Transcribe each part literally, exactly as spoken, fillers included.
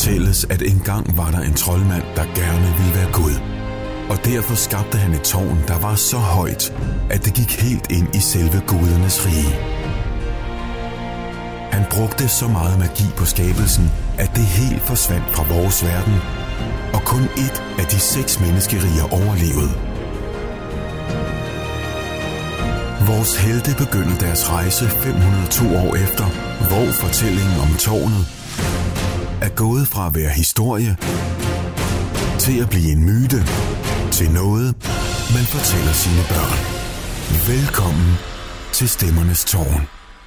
fortælles, at engang var der en troldmand, der gerne ville være Gud. Og derfor skabte han et tårn, der var så højt, at det gik helt ind i selve gudernes rige. Han brugte så meget magi på skabelsen, at det helt forsvandt fra vores verden, og kun ét af de seks menneskeriger overlevede. Vores helte begynder deres rejse fem hundrede og to år efter, hvor fortællingen om tårnet er gået fra at være historie til at blive en myte, til noget, man fortæller sine børn. Velkommen til Stemmernes Tårn.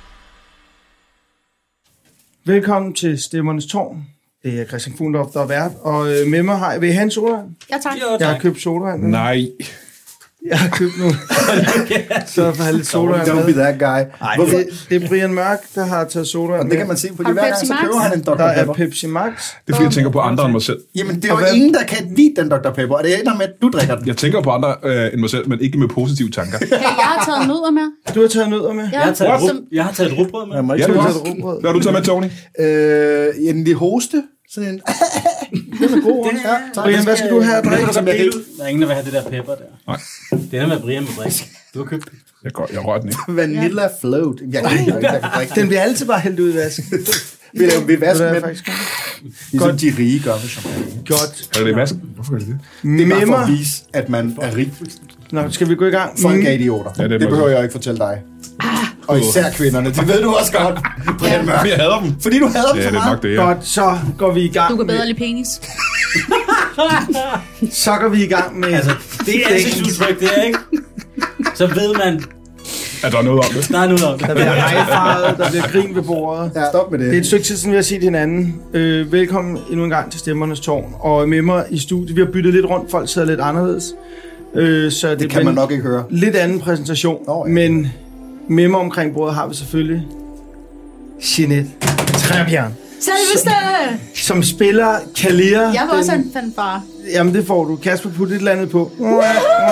Velkommen til Stemmernes Tårn. Det er Christian Fuglendorf, der er vært. Og med mig har jeg... Vil I have en sodavand? Ja, tak. Jeg har købt sodavand. Nej. Jeg har købt nu. Så for at have lidt sodavand Don't be that guy. Ej, det, det er Brian Mørk, der har taget sodavand. Og det kan man se på de hver gang, så køber han en doktor Der Pepper. er Pepsi Max. Det er fordi, jeg tænker på andre end mig selv. Jamen, det er jo ingen, der kan lide den doktor Pepper, og det ender med, at du drikker den. Jeg tænker på andre øh, end mig selv, men ikke med positive tanker. Hey, jeg har taget nødder med. Du har taget nødder med? Ja, Jeg har taget, What? rug, jeg har taget et rugbrød med. Jeg må ikke Ja, ja, du Du har har. taget rugbrød. Hvad har du taget med, Tony? øh, en lille hoste. Sådan en... Den er god. Ja, tak. Brian, hvad skal du have at Det drikke? er som jeg kan. Der er ingen, der vil have det der pepper der. Nej. Det er med Brian med drikke. Du har købt det. Jeg, går, jeg rører den ikke. Vanilla float. Jeg kan ikke, jeg kan drikke Den den. bliver altid bare hældt ud i vasken. Vi laver vi vask Det er med den. faktisk Ligesom de rige gør med champagne. godt. Er det i vasken? Hvorfor er det det? Det er bare for Memmer. at vise, at man er rig. Nå, skal vi gå i gang? Folk er idioter. Ja, det er det måske. behøver jeg ikke fortælle dig. Og især kvinderne. Det ved du også godt. Brian Mørk. Jeg hader dem. Fordi du hader dem Ja, så det er meget. nok det, ja. Godt, så går vi i gang. Du kan bedre med, lide penis. så går vi i gang med... Altså, det er ansigtsudtryk, det er ikke? Så ved man, Er der noget om det? der er noget om det. Der bliver hejfaret, der bliver grin ved bordet. Ja, stop med det. Det er et stykke tid siden, vi har set hinanden. Øh, velkommen endnu en gang til Stemmernes Tårn. Og med mig i studiet, vi har byttet lidt rundt, folk sidder lidt anderledes. Øh, så det, Det kan man nok ikke høre. lidt anden præsentation. Nå, ja. Men med mig omkring bordet har vi selvfølgelig Jeanette Trebjerg, Selveste! som spiller Kalia. Jeg var også en fanfare. Jamen det får du. Kasper, put et eller andet på. Nej!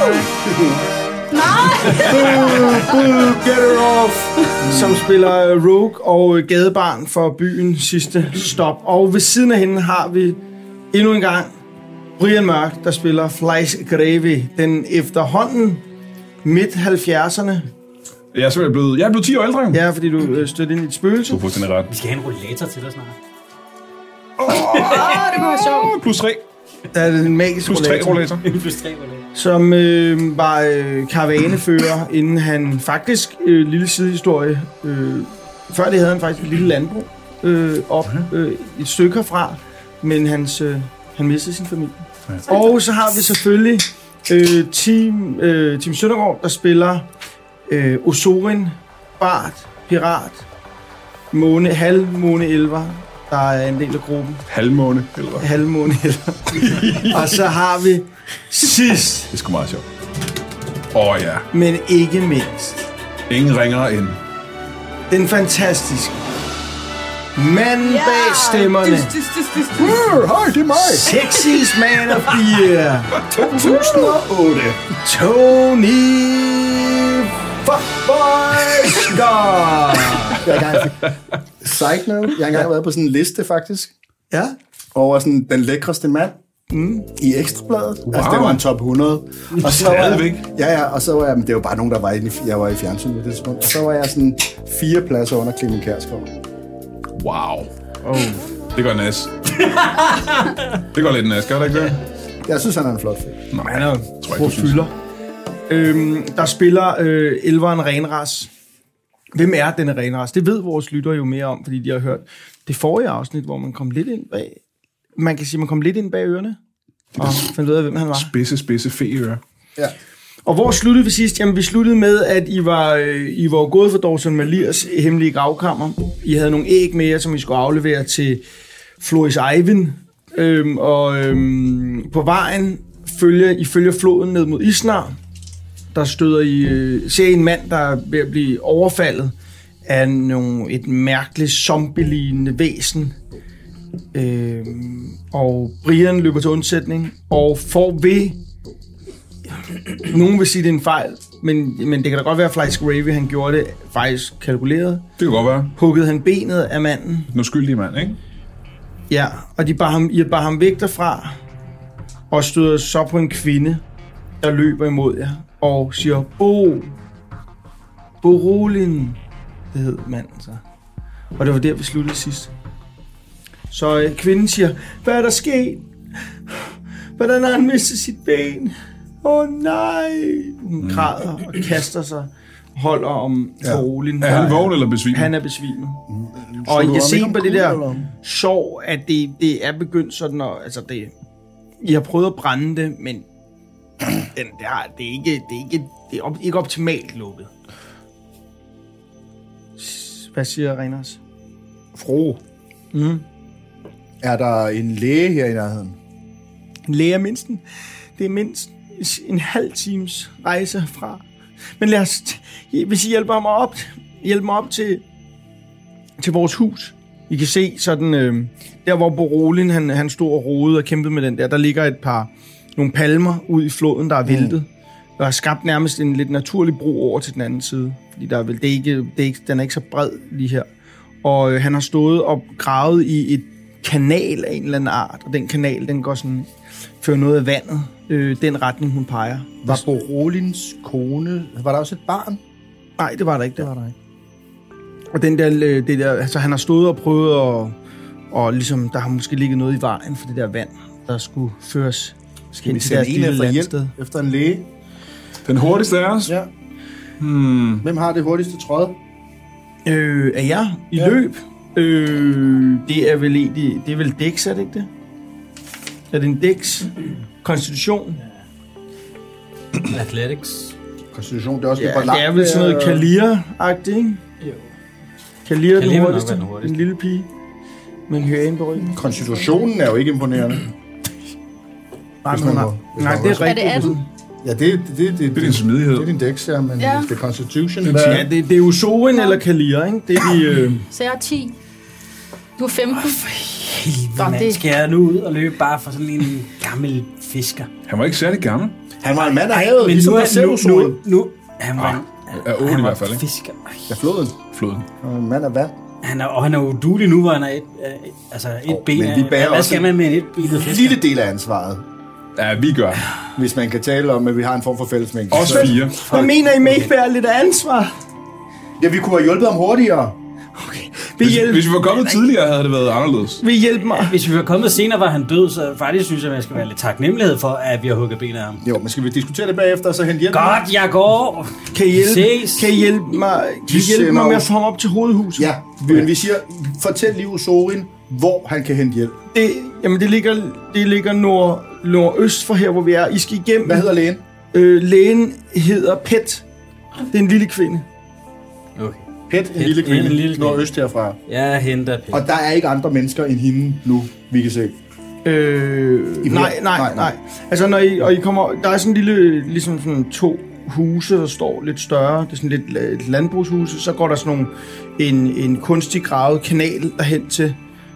Get it off! Som spiller Rogue og gadebarn for byen sidste stop. Og ved siden af hende har vi endnu en gang Brian Mørk, der spiller Fleischgreve, den efterhånden midt halvfjerdserne. Jeg er simpelthen blevet, jeg er blevet ti år ældre. Jo. Ja, fordi du øh, stødte ind i et spøgelse. Du er fuldstændig ret. Vi skal have en rollator til dig snart. Åh, det kunne være sjovt. Plus tre. Der er en magisk Plus tre rollator, rollator. En plus tre rollator. som øh, var øh, karavanefører, inden han faktisk, øh, lille sidehistorie, øh, før det havde han faktisk et lille landbrug øh, op øh, et stykke herfra, men hans, øh, han mistede sin familie. Ja. Og så har vi selvfølgelig øh, Team, øh, Team Søndergaard, der spiller øh, Osorin, Bart, Pirat, Måne, Halvmåne Elver, der er en del af gruppen. Halvmåne. Eller? Halvmåne Elver. Og så har vi sidst, Det er sgu meget sjovt. Åh oh, ja. men ikke mindst, Ingen ringere end... den fantastiske mand bag stemmerne. Hej, det er mig. Sexiest man of the year. to tusind og otte. Tony Fuckboy Scott. Jeg har engang... Side note. Jeg har engang været på sådan en liste, faktisk. Ja. Over sådan den lækreste mand. Mm. I Ekstrabladet. Wow. Altså, det var en top hundrede. Og så var jeg, Stadigvæk? ja, ja, og så var jeg, men det var bare nogen, der var inde i, jeg var i fjernsyn på det tidspunkt. Og så var jeg sådan fire pladser under Clemen Kjærsgaard. Wow. Oh. Det går nas. Det går lidt nas, gør det ikke det? Jeg synes, han er en flot fyr. Nej, Han er tror jeg ikke, du synes. fylder. Øhm, der spiller øh, Elveren Renras. Hvem er denne Renras? Det ved vores lyttere jo mere om, fordi de har hørt det forrige afsnit, hvor man kom lidt ind bag. Man kan sige, man kom lidt ind bag ørerne. Og fandt ud af, hvem han var. Spidse, spidse feører. Ja. Og hvor sluttede vi sidst? Jamen, vi sluttede med, at I var, øh, I var gået for Dawson Malirs hemmelige gravkammer. I havde nogle æg med jer, som I skulle aflevere til Floris Eivind. Øhm, og øhm, på vejen følger I følger floden ned mod Isnar. Der støder I, øh, ser I en mand, der er ved at blive overfaldet af nogle, et mærkeligt zombie-lignende væsen. Øhm, og Brian løber til undsætning og får ved... Nogen vil sige, det er en fejl, men, men det kan da godt være, at Fleischgreve, han gjorde det faktisk kalkuleret. Det kan godt være. Huggede han benet af manden. Den uskyldige mand, ikke? Ja, og de bar ham, I bar ham væk derfra, og støder så på en kvinde, der løber imod jer, og siger, Bo, Borolin, det hed manden så. Og det var der, vi sluttede sidst. Så øh, kvinden siger, hvad er der sket? Hvordan har han mistet sit ben? Åh oh, nej! Hun græder og kaster sig, holder om Borolin. Ja. Er han vågen eller besvimet? Han er besvimet. Mm. Og I kan se på det der sjov, at det, det er begyndt sådan, at, altså det, I har prøvet at brænde det, men den, det, er, det, er ikke, det, er ikke, det er op, ikke optimalt lukket. Hvad siger Reiners? Fro, Mm. er der en læge her i nærheden? En læge er mindst en, det er mindst en halv times rejse fra. Men lad os, hvis I hjælper mig op, hjælper mig op til, til vores hus. I kan se sådan, øh, der hvor Borolin, han, han stod og rodede og kæmpede med den der, der ligger et par, nogle palmer ud i floden, der er væltet. Mm. Der er skabt nærmest en lidt naturlig bro over til den anden side. Fordi der er vel, det er ikke, det er ikke, den er ikke så bred lige her. Og øh, han har stået og gravet i et kanal af en eller anden art, og den kanal, den går sådan, fører noget af vandet, øh, den retning, hun peger. Var Borolins kone, var der også et barn? Nej, det var der ikke. Det var der ikke. Og den der, øh, det der, altså han har stået og prøvet, og, og ligesom, der har måske ligget noget i vejen for det der vand, der skulle føres. Skal vi sende en efter hjælp sted? Efter en læge? Den hurtigste af os? Ja. Hmm. Hvem har det hurtigste tråd? Øh, er jeg i ja. løb? Øh, det er vel egentlig, det er vel Dex, er det ikke det? Er det en Dex? Konstitution? Athletics. Konstitution, det er også Ja, lidt for langt. det er vel sådan noget Kalir-agtigt, ikke? Jo. Kalir er den Kalir vil nok hurtigste. være den hurtigste. En lille pige. Med en høne på ryggen. Konstitutionen er jo ikke imponerende. Nej, Hvis men hun man har. må- hvis Nej, man det må- er Er det rigtigt. atten? Ja, det, det, det, det, Det er din smidighed. Det er din dex, ja, men Ja. hvis det er Constitution, Ja, hvad? det, det er jo Sorin eller Kalir, ikke? Det er de... Øh... Så jeg er ti. Du er femten. Helvede, Nå, mand. det- Skal jeg nu ud og løbe bare for sådan en gammel fisker? Han var ikke særlig gammel. Han var en mand af havet, Men ligesom nu er Perseus-solen. nu, nu, han var, Ja, otte han i var hvert fald, ikke? fisker. Ja, floden. Floden. Han var en mand af vand. Han er, og han er uduelig nu, hvor han er et, øh, altså et Oh, ben. men vi bærer Hvad også skal en man med en et benet En fisker? lille del af ansvaret, Ja, vi gør. hvis man kan tale om, at vi har en form for fællesmængde. Også Så- fire. Hvad mener I med ikke bære lidt af ansvar? Ja, vi kunne have hjulpet ham hurtigere. Okay. Vil Hvis, hjælpe, hvis vi var kommet tidligere, havde det været anderledes. vil hjælpe mig? Hvis vi var kommet senere, var han død, så faktisk synes jeg, at man skal være lidt taknemmelighed for, at vi har hugget benet af ham. Jo, men skal vi diskutere det bagefter, og så hente hjælp? Godt, jeg går! Kan I hjælpe, Ses. kan I hjælpe mig, kan I Vi hjælpe mig sender med at os- få ham op til hovedhuset? Ja, men vi siger, fortæl lige Sorin, hvor han kan hente hjælp. Det, jamen, det ligger, det ligger nord, nordøst for her, hvor vi er. I skal igennem. Hvad hedder lægen? Øh, lægen hedder Pet. Det er en lille kvinde. Okay. Pet, en Pet, lille kvinde, en lille kvinde. nordøst herfra. Jeg henter penge. Og der er ikke andre mennesker end hende nu, vi kan se. Øh, I nej, bliver- nej, nej, nej. nej. Altså, når I, og I kommer... Der er sådan en lille... Ligesom sådan to huse, der står lidt større. Det er sådan lidt la- et landbrugshuse. Så går der sådan nogle... En, en kunstig gravet kanal derhen til.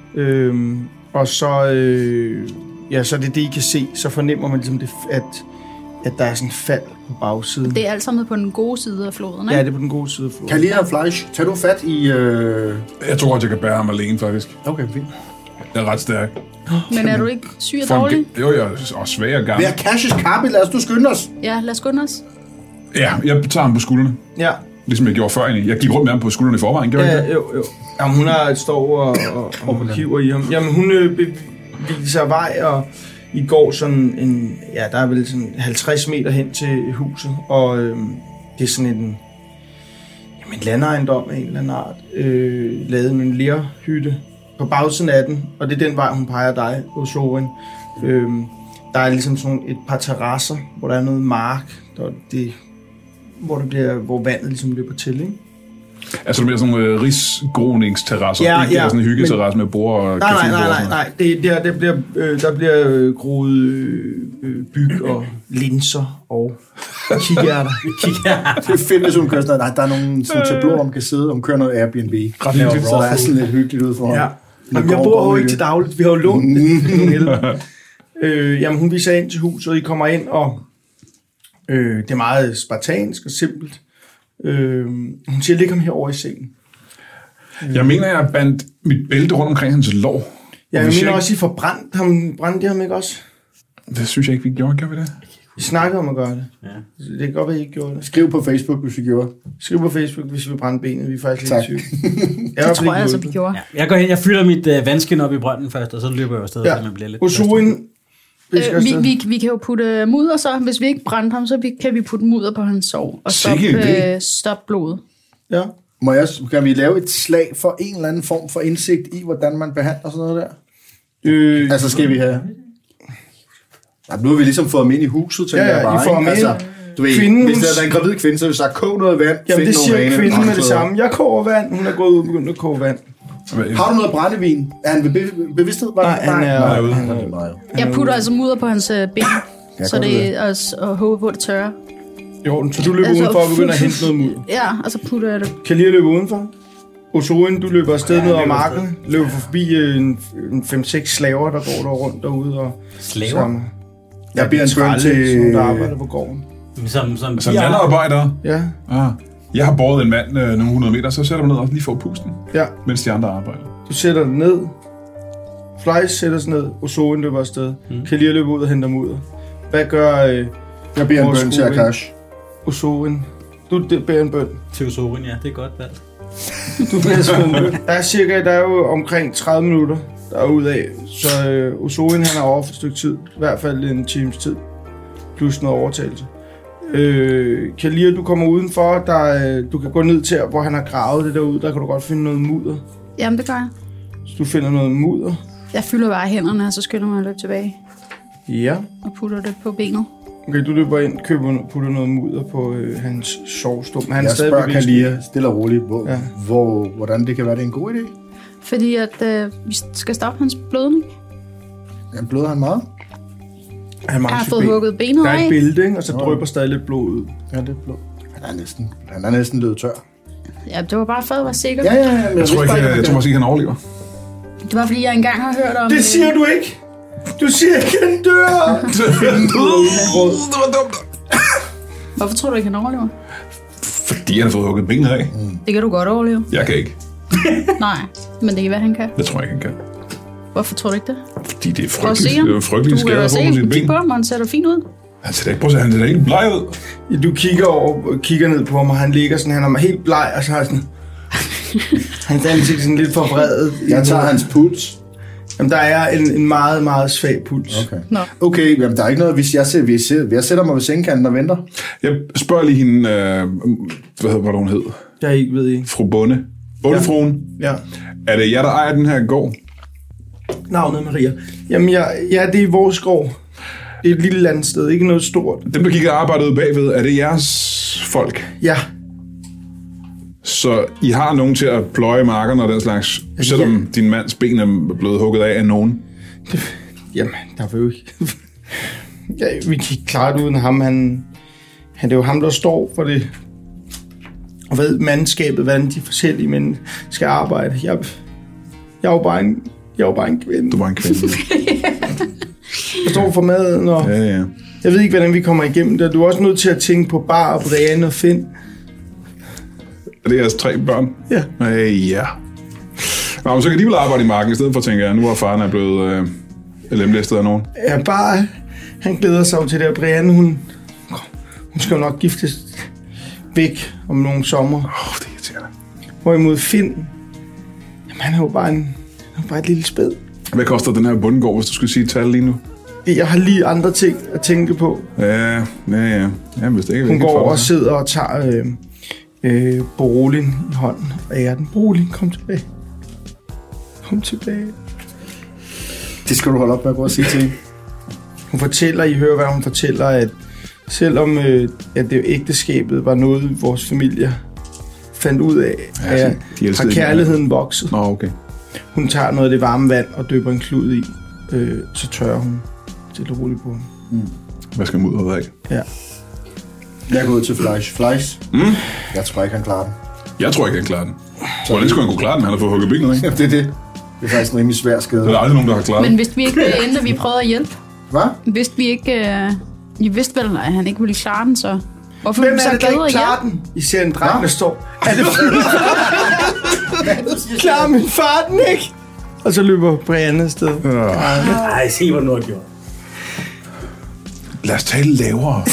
Øhm, og så... Øh, ja, så er det det, I kan se. Så fornemmer man ligesom, det, at, at der er sådan et fald på bagsiden. Det er alt sammen på den gode side af floden, ikke? Ja, det er på den gode side af floden. Kalia Fleisch, tag du fat i... Øh... Jeg tror, at jeg kan bære ham alene, faktisk. Okay, fint. Jeg er ret stærk. Men er du ikke syg og For en dårlig? ge- Jo, jeg er også svag og gammel. Vær Cassius Carpi, lad os du skynde os. Ja, lad os skynde os. Ja, jeg tager ham på skuldrene. Ja, Ligesom jeg gjorde før egentlig. Jeg gik rundt med ham på skuldrene i forvejen, gjorde jeg ikke ja, jo, jo. Jamen, hun har står og, og, og hiver i ham. Jamen, hun øh, bevæger sig vej, og I går sådan en... Ja, der er vel sådan halvtreds meter hen til huset, og øh, det er sådan en... Jamen, en landejendom af en eller anden art. Øh, lavet med en lerhytte på bagsiden af den, og det er den vej, hun peger dig, Osorin. Øh, der er ligesom sådan et par terrasser, hvor der er noget mark, der det, hvor, det bliver, hvor vandet ligesom løber til, ikke? Altså, det bliver sådan nogle øh, risgroningsterrasser. Ja, ikke ja, sådan en hyggeterrasse med bord og Nej, nej, cafébord nej, og nej, sådan noget. nej. Det, der, der bliver, øh, der bliver øh, groet øh, øh, byg og linser og kikærter. Det er fedt, hvis hun kører sådan noget. Der er nogle sådan tableauer, hvor man kan sidde, og hun kører noget Airbnb. Ret hyggeligt. Så der er sådan lidt hyggeligt ud for Ja. ham. Jamen, jeg bor jo ikke til dagligt. Vi har jo lånt det. øh, jamen, hun viser ind til huset, og I kommer ind, og øh, det er meget spartansk og simpelt. Øh, hun siger, læg ham herovre i sengen. Jeg mener, jeg bandt mit bælte rundt omkring hans lår. jeg mener også, I får brændt ham, brændte ham ikke også? Det synes jeg ikke, vi gjorde. Gjorde vi det? Vi snakkede om at gøre det. Ja. Det kan godt være, I ikke gjorde det. Skriv på Facebook, hvis vi gjorde. Skriv på Facebook, hvis vi brændte benet. Vi er faktisk Tak. lidt syge. Det tror jeg altså, vi gjorde. Ja, jeg går hen, jeg fylder mit øh, vandskin op i brønden først, og så løber jeg afsted, Ja. så man bliver lidt... Ozoen. Øh, vi, vi, vi kan jo putte mudder så. Hvis vi ikke brændte ham, så vi, kan vi putte mudder på hans sår og stoppe Sikke idé. øh, stop blodet. Ja. Må jeg, kan vi lave et slag for en eller anden form for indsigt i, hvordan man behandler sådan noget der? Øh, Altså skal vi have... Ja, nu har vi ligesom fået ham ind i huset, tænker Ja, ja, jeg bare. I får ham ikke? ind. Altså, du ved, Kvinden, hvis hun- der er en gravid kvinde, så vil jeg sagt, kog noget vand, Jamen, det find siger nogle rene kvinden med det håndklæder. samme. Jeg koger vand. Hun er gået ud og begyndt at koge vand. Har du noget brændevin? Er han ved be- bevidsthed? Var Nej, det- han er- Nej, ude. han er meget. Jeg putter altså mudder på hans øh, ben, Jeg så gør det det. er også at håbe på, at det tørrer. Jo, så du løber Altså, udenfor og begynder at hente noget mudder. Ja, og så putter jeg det. Kan lige løbe udenfor? Ozoen, du løber afsted ja, ned over marken. Løber forbi øh, en, en fem seks slaver, der går der rundt derude. Og Slaver? Sammen. Jeg beder en bøn Trælle, til... sådan nogle, der arbejder på gården. Som, som, Som landarbejdere. Ja, Ah. Jeg har båret en mand øh, nogle hundrede meter, så sætter man ned og lige får pusten, ja. mens de andre arbejder. Du sætter den ned. Fleisch sætter sig ned. Ozoen løber afsted. Mm. Kan lige løbe ud og hente mudder. Hvad gør øh, Jeg beder en vores bøn til gode ven? Akash. Ozoen? Du det beder en bøn. Til Sorin, ja, det er godt valgt. Du bliver sgu en bøn. Der er cirka, der er jo omkring tredive minutter derudaf. Så øh, Ozoen, han er over for et stykke tid. I hvert fald en times tid. Plus noget overtagelse. Øh, Kalia, du kommer udenfor. Der, øh, du kan gå ned til, hvor han har gravet det derude. Der kan du godt finde noget mudder. Jamen, det gør jeg. Så du finder noget mudder. Jeg fylder bare hænderne, og så skynder mig at løbe tilbage Ja. og putter det på benet. Okay, du løber ind, køber, putter noget mudder på øh, hans sovstum. Han er Jeg stadig spørger bevidst. Kalia stille og roligt, hvor, Ja. hvor, hvordan det kan være, det er en god idé. Fordi at øh, vi skal stoppe hans blødning. Han bløder han meget. Han Jeg mangler har sit fået ben. hugget benet Der er af. et bælte, ikke? Og så Nå. drypper stadig lidt blod ud. Ja, det er blød. Han er næsten, han er næsten løbet tør. Ja, det var bare for at være sikker. Ja, ja, ja. Men Jeg tror ikke, jeg, jeg tror måske ikke, han overlever. Det var fordi, jeg engang har hørt om... Det øh, siger du ikke! Du siger ikke, han dør! Brød. Det var dumt. Hvorfor tror du ikke, han overlever? Fordi han har fået hugget benet af. Det kan du godt overleve. Jeg kan ikke. Nej, men det kan være, han kan. Det tror jeg ikke, han kan. Hvorfor tror du ikke det? Fordi det er Prøv at se frygteligt. ham. Det er jo frygteligt Du kan skader da på se, med sit kig ben. på ham, han ser da fint ud. Han ser da ikke, prøv at se, han ser da ikke bleg ud. Du kigger over, kigger ned på ham, og han ligger sådan, han er helt bleg, og så har sådan... Hans ansigt sådan lidt forvredet. Jeg tager hans puls. Jamen, der er en, en meget, meget svag puls. Okay. Nå. Okay, jamen, der er ikke noget, hvis jeg, ser, hvis jeg, jeg sætter mig ved sengekanten og venter. Jeg spørger lige hende, øh, hvad hedder hvad hun hed? Jeg ikke ved ikke. Fru Bonde. Bondefruen. Ja. Er det jer, der ejer den her gård? Navnet er Maria. Jamen, jeg, ja, det er vores gård. Det er et lille landsted, ikke noget stort. Dem, der kigger arbejdet ude bagved, er det jeres folk? Ja, Så I har nogen til at pløje markerne og den slags, selvom din mands ben er blevet hugget af af nogen? jamen, der var jo ikke... ja, vi kan ikke klare det uden ham. Han, han, det er jo ham, der står for det. Og ved mandskabet, hvordan de forskellige mænd skal arbejde. Jeg, jeg er jo bare en, jeg er jo bare en kvinde. Du var en kvinde. Jeg står for maden, og Ja, ja. jeg ved ikke, hvordan vi kommer igennem det. Du er også nødt til at tænke på Bar og Brian og Finn. Er det jeres tre børn? Ja. Øh, ja. Nå, men så kan de vel arbejde i marken, i stedet for at tænke, at nu er faren er blevet øh, lemlæstet af nogen. Ja, Bar, han glæder sig jo til det, og Brian, hun, hun skal jo nok giftes væk om nogle sommer. Åh, oh, det er irriterende. Hvorimod Finn, jamen, han er jo bare, en, han er bare et lille spæd. Hvad koster den her bundegård, hvis du skulle sige et tal lige nu? Jeg har lige andre ting at tænke på. Ja, ja, ja. Ja, hvis det ikke Hun ikke går for og dig. sidder og tager øh, øh, Brolin i hånden. Og er den Brolin, kom tilbage. Kom tilbage. Det skal du holde op med at gå og sige til hende. Hun fortæller, I hører, hvad hun fortæller, at selvom øh, at det ægteskabet var noget, vores familie fandt ud af, Ja, ja, de elskede har kærligheden vokset. Nå, okay. Hun tager noget af det varme vand og døber en klud i, øh, så tørrer hun til roligt på hende. Hvad skal mudderet af? Ja. Jeg er gået til Fleisch. Fleisch? Mm? Jeg tror ikke, han klarer den. Jeg tror ikke, han klarer den. Hvordan skulle han kunne klare den? Han har fået hugget benet, ikke? Ja, det er det. Det er faktisk en rimelig svær skade. Der er aldrig nogen, der har klaret Men den. vidste vi ikke, inden at vi prøvede at hjælpe? Hvad? Vidste vi ikke... Øh, I vidste vel, at han ikke ville klare den, så... Hvorfor Hvem ville vi er så det, der bedre ikke klarer hjælpe? den? I ser en dreng, der står. Er det Klarer min far den ikke? Og så løber Brianne afsted. Nej, se hvad du har gjort. Lad os tale lavere.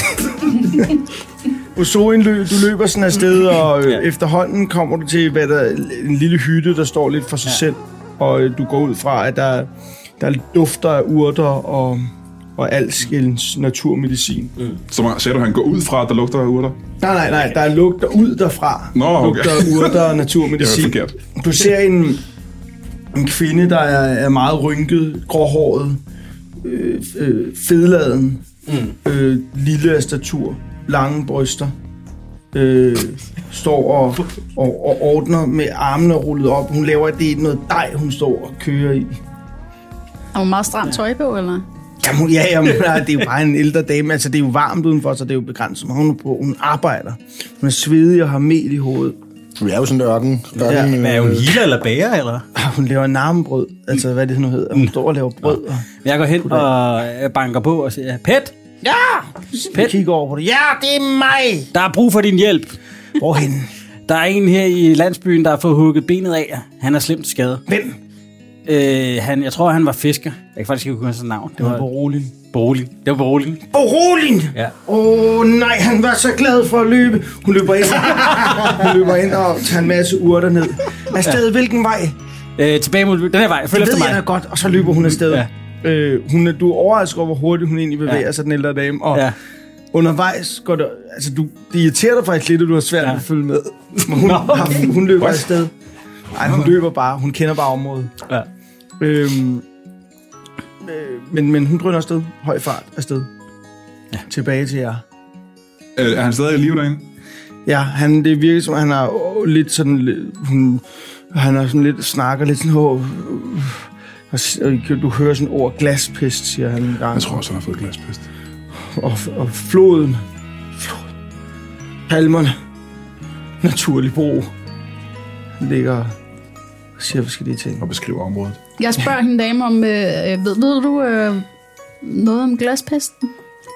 Osoin løb, du løber sådan afsted, og øh, efterhånden kommer du til hvad der, en lille hytte, der står lidt for sig ja. selv. Og øh, du går ud fra, at der, der dufter af urter og, og alskens naturmedicin. Mm. Så sagde du, at han går ud fra, at der lugter af urter? Nej, nej, nej. Der lugter ud derfra. Nå, okay. Lugter af urter og naturmedicin. Det var forkert. Du ser en, en kvinde, der er, er meget rynket, gråhåret, øh, øh, fedladen, mm. øh, lille af statur, lange bryster. Øh, står og, og, og ordner med armene rullet op. Hun laver det noget dej, hun står og kører i. Er hun meget stramt tøj på, eller? Jamen, ja, jamen, det er jo bare en ældre dame. Altså, det er jo varmt udenfor, så det er jo begrænset. Hun er på, hun arbejder. Hun er svedig og har mel i hovedet. Vi er jo sådan en ørken. ørken ja. Men er hun healer eller bager, eller? Hun laver narmenbrød. Altså, hvad det nu hedder. Hun står og laver brød. Og jeg går hen og banker på og siger, Pet! Ja! Pet! Kigger over på det. Ja, det er mig! Der er brug for din hjælp. Hvorhen? Der er en her i landsbyen, der har fået hugget benet af. Han er slemt skadet. Hvem? Øh, han, jeg tror, han var fisker. Jeg kan faktisk ikke huske hans navn. Det var Borolin. Borolin. Det var Borolin. Borolin! Ja. Åh oh, nej, han var så glad for at løbe. Hun løber ind, hun løber ind og tager en masse urter ned. Afsted, ja. Hvilken vej? Øh, tilbage mod den her vej. Følg efter mig. Det ved jeg godt, og så løber hun afsted. Ja. Øh, hun er, du er overrasket over, hvor hurtigt hun egentlig bevæger ja. sig, den ældre dame. Og ja. undervejs går der... Altså, du, det irriterer dig faktisk lidt, at du har svært ja. at følge med. Men hun, okay. hun løber What? afsted. Nej, hun løber bare. Hun kender bare området. Ja. Øhm, øh, men, men hun drøner afsted. Høj fart afsted. Ja. Tilbage til jer. Øh, er han stadig i live derinde? Ja, han, det virker som, han har lidt sådan... Hun, han har sådan lidt... Snakker lidt sådan... Oh, og du hører sådan ord glaspest, siger han en gang. Jeg tror også, han har fået glaspest. Og, og floden. floden. Palmerne. Naturlig bro. Han ligger og siger forskellige ting. Og beskriver området. Jeg spørger hende dame om, øh, ved, ved du øh, noget om glaspesten?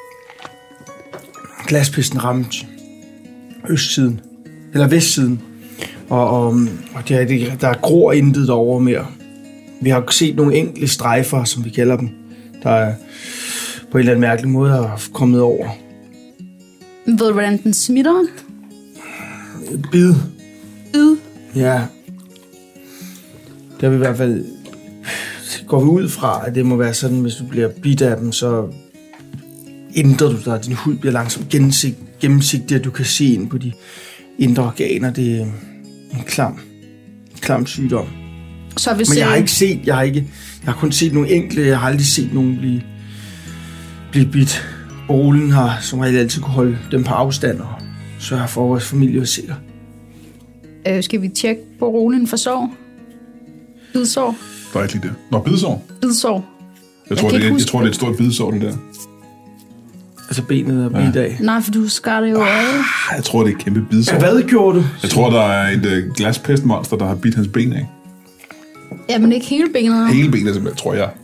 Glaspesten ramte østsiden. Eller vestsiden. Og, og, og det er, det, der gror intet derovre mere. Vi har set nogle enkelte strejfer, som vi kalder dem, der er på en eller anden mærkelig måde har kommet over. Ved du, hvordan den smitter? Bid. Bid? Ja. Der vil i hvert fald... Går vi ud fra, at det må være sådan, hvis du bliver bidt af dem, så ændrer du dig. Din hud bliver langsomt gennemsigtig, og du kan se ind på de indre organer. Det er en klam, klam sygdom. Så hvis Men jeg har ikke set, jeg har ikke, jeg har kun set nogle enkelte, jeg har aldrig set nogen blive, blive bidt. Borolin har som regel altid kunne holde dem på afstand og sørge for, at vores familie er sikker. Øh, skal vi tjekke Borolin for sår? Bidsår? Der er ikke lige det. Nå, bidsår? Bidsår. Jeg tror, jeg det, er, jeg tror, det er et stort bidsår, det der. Altså benet er bidt af? Nej, for du skar det jo af. Jeg tror, det er et kæmpe bidsår. Hvad gjorde du? Jeg tror, der er et uh, glaspestmonster, der har bidt hans ben af. Ja, men ikke hele benet. Hele benet, simpelthen, tror jeg.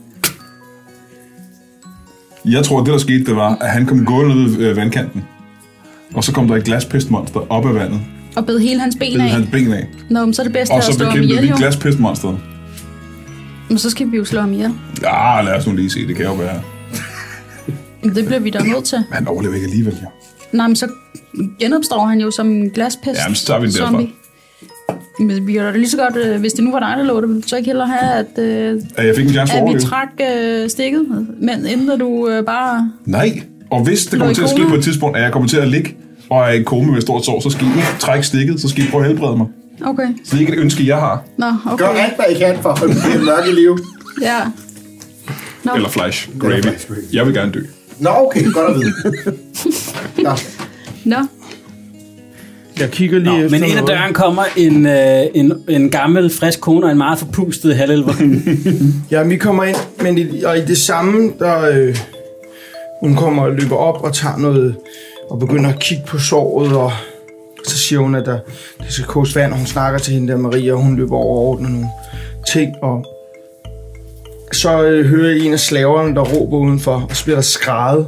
Jeg tror, det der skete, det var, at han kom gående ud ved vandkanten. Og så kom der et glaspestmonster op af vandet. Og bed hele hans ben bed af? hans ben af. Nå, men så er det bedste at slå ham ihjel, jo. Og så bekæmpede vi glaspestmonsteret. Men så skal vi jo slå ham ihjel. Ja, lad os nu lige se, det kan jo være. Det bliver vi da nødt til. Han overlever ikke alligevel, jo. Nej, men så genopstår han jo som en glaspest. Ja, men så tager vi den derfra. Men vi gjorde det lige så godt, hvis det nu var dig, der lå det, ville du så ikke hellere have, at, øh, at, jeg fik en chance for at vi trak øh, stikket, men inden du øh, bare... Nej, og hvis det kommer til at ske på et tidspunkt, at jeg kommer til at ligge og er i koma med stort sår, så skal I ikke trække stikket, så skal I prøve at helbrede mig. Okay. Så det er ikke et ønske, jeg har. Nå, okay. Gør alt, hvad I kan for at holde det mørke liv. Ja. No. Eller flash gravy. Jeg vil gerne dø. Nå, okay, godt at vide. Nå. Nå. Jeg kigger lige Nå, efter men ind ad døren kommer en, øh, en, en gammel, frisk kone og en meget forpustet halvelver. Ja, vi kommer ind, men i, og i det samme, der øh, hun kommer og løber op og tager noget, og begynder at kigge på såret, og så siger hun, at der, det skal koges vand, og hun snakker til hende der Maria, og hun løber over og ordner nogle ting, og så øh, hører jeg en af slaverne, der råber udenfor, og så bliver der skrædet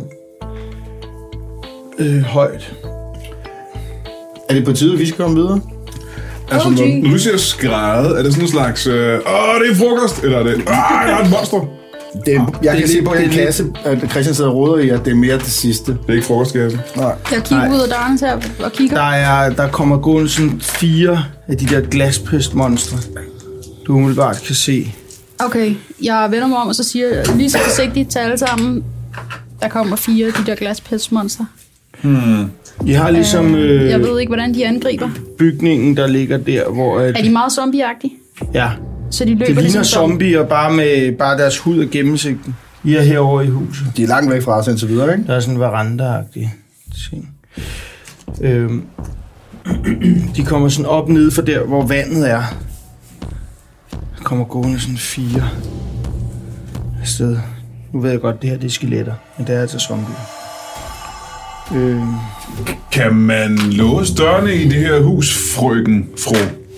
øh, højt. Er det på tide, vi skal komme videre? Altså, Oh, når, gee. når du siger skræde, er det sådan en slags, øh, åh, det er frokost, eller er det, åh, der er et monster? Det er, jeg kan er se lidt- på det en er kasse, at Christian sidder og roder i, at det er mere det sidste. Det er ikke frokostkasse. Nej. Jeg kigger Nej. ud af døren her og kigger. Der, er, der kommer gående sådan fire af de der glaspestmonstre, du umiddelbart kan se. Okay, jeg vender mig om, og så siger jeg lige så forsigtigt til alle sammen, der kommer fire af de der glaspestmonster. I har ligesom øh, Jeg ved ikke, hvordan de angriber. bygningen, der ligger der, hvor... At, Er de meget zombieagtige? ja, Så de løber det ligner ligesom zombier, bare med bare deres hud og gennemsigten. I er herovre i huset. De er langt væk fra os indtil videre, ikke? Der er sådan en veranda-agtig ting. Øhm, de kommer sådan op nede for der, hvor vandet er. Der kommer gående sådan fire afsted. Nu ved jeg godt, det her det er skeletter, men det er altså zombier. Øhm, Kan man låse dørene i det her hus, frøken, fru?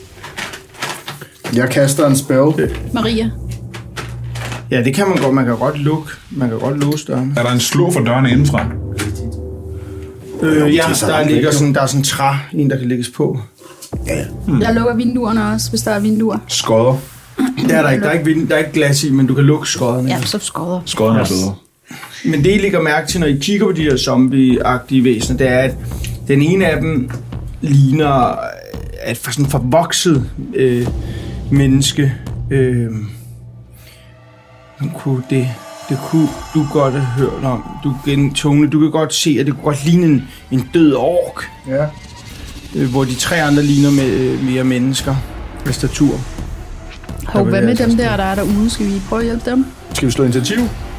Jeg kaster en spell. Maria. ja, det kan man godt. Man kan godt lukke. Man kan godt låse døren. Er der en slå for dørene indenfra? Øh, ja, så der langt ligger væk, sådan, der er sådan en træ, en der kan lægges på. Jeg lukker vinduerne også, hvis der er vinduer. Skodder. Det er der ikke. Der er ikke, vind, der er ikke glas i, men du kan lukke skodderne. Ja, så skodder. Skodderne er bedre. Men det, I lægger mærke til, når I kigger på de her zombie-agtige væsener, det er, at den ene af dem ligner et for sådan forvokset øh, menneske. Øh, kunne det, det kunne du godt have hørt om. Du, gen, Tone, du kan godt se, at det kunne godt ligne en, en død ork, Ja. øh, hvor de tre andre ligner med, øh, mere mennesker med statur. Hov, hvad med dem der, der er derude? Skal vi prøve at hjælpe dem? Skal vi slå initiativ?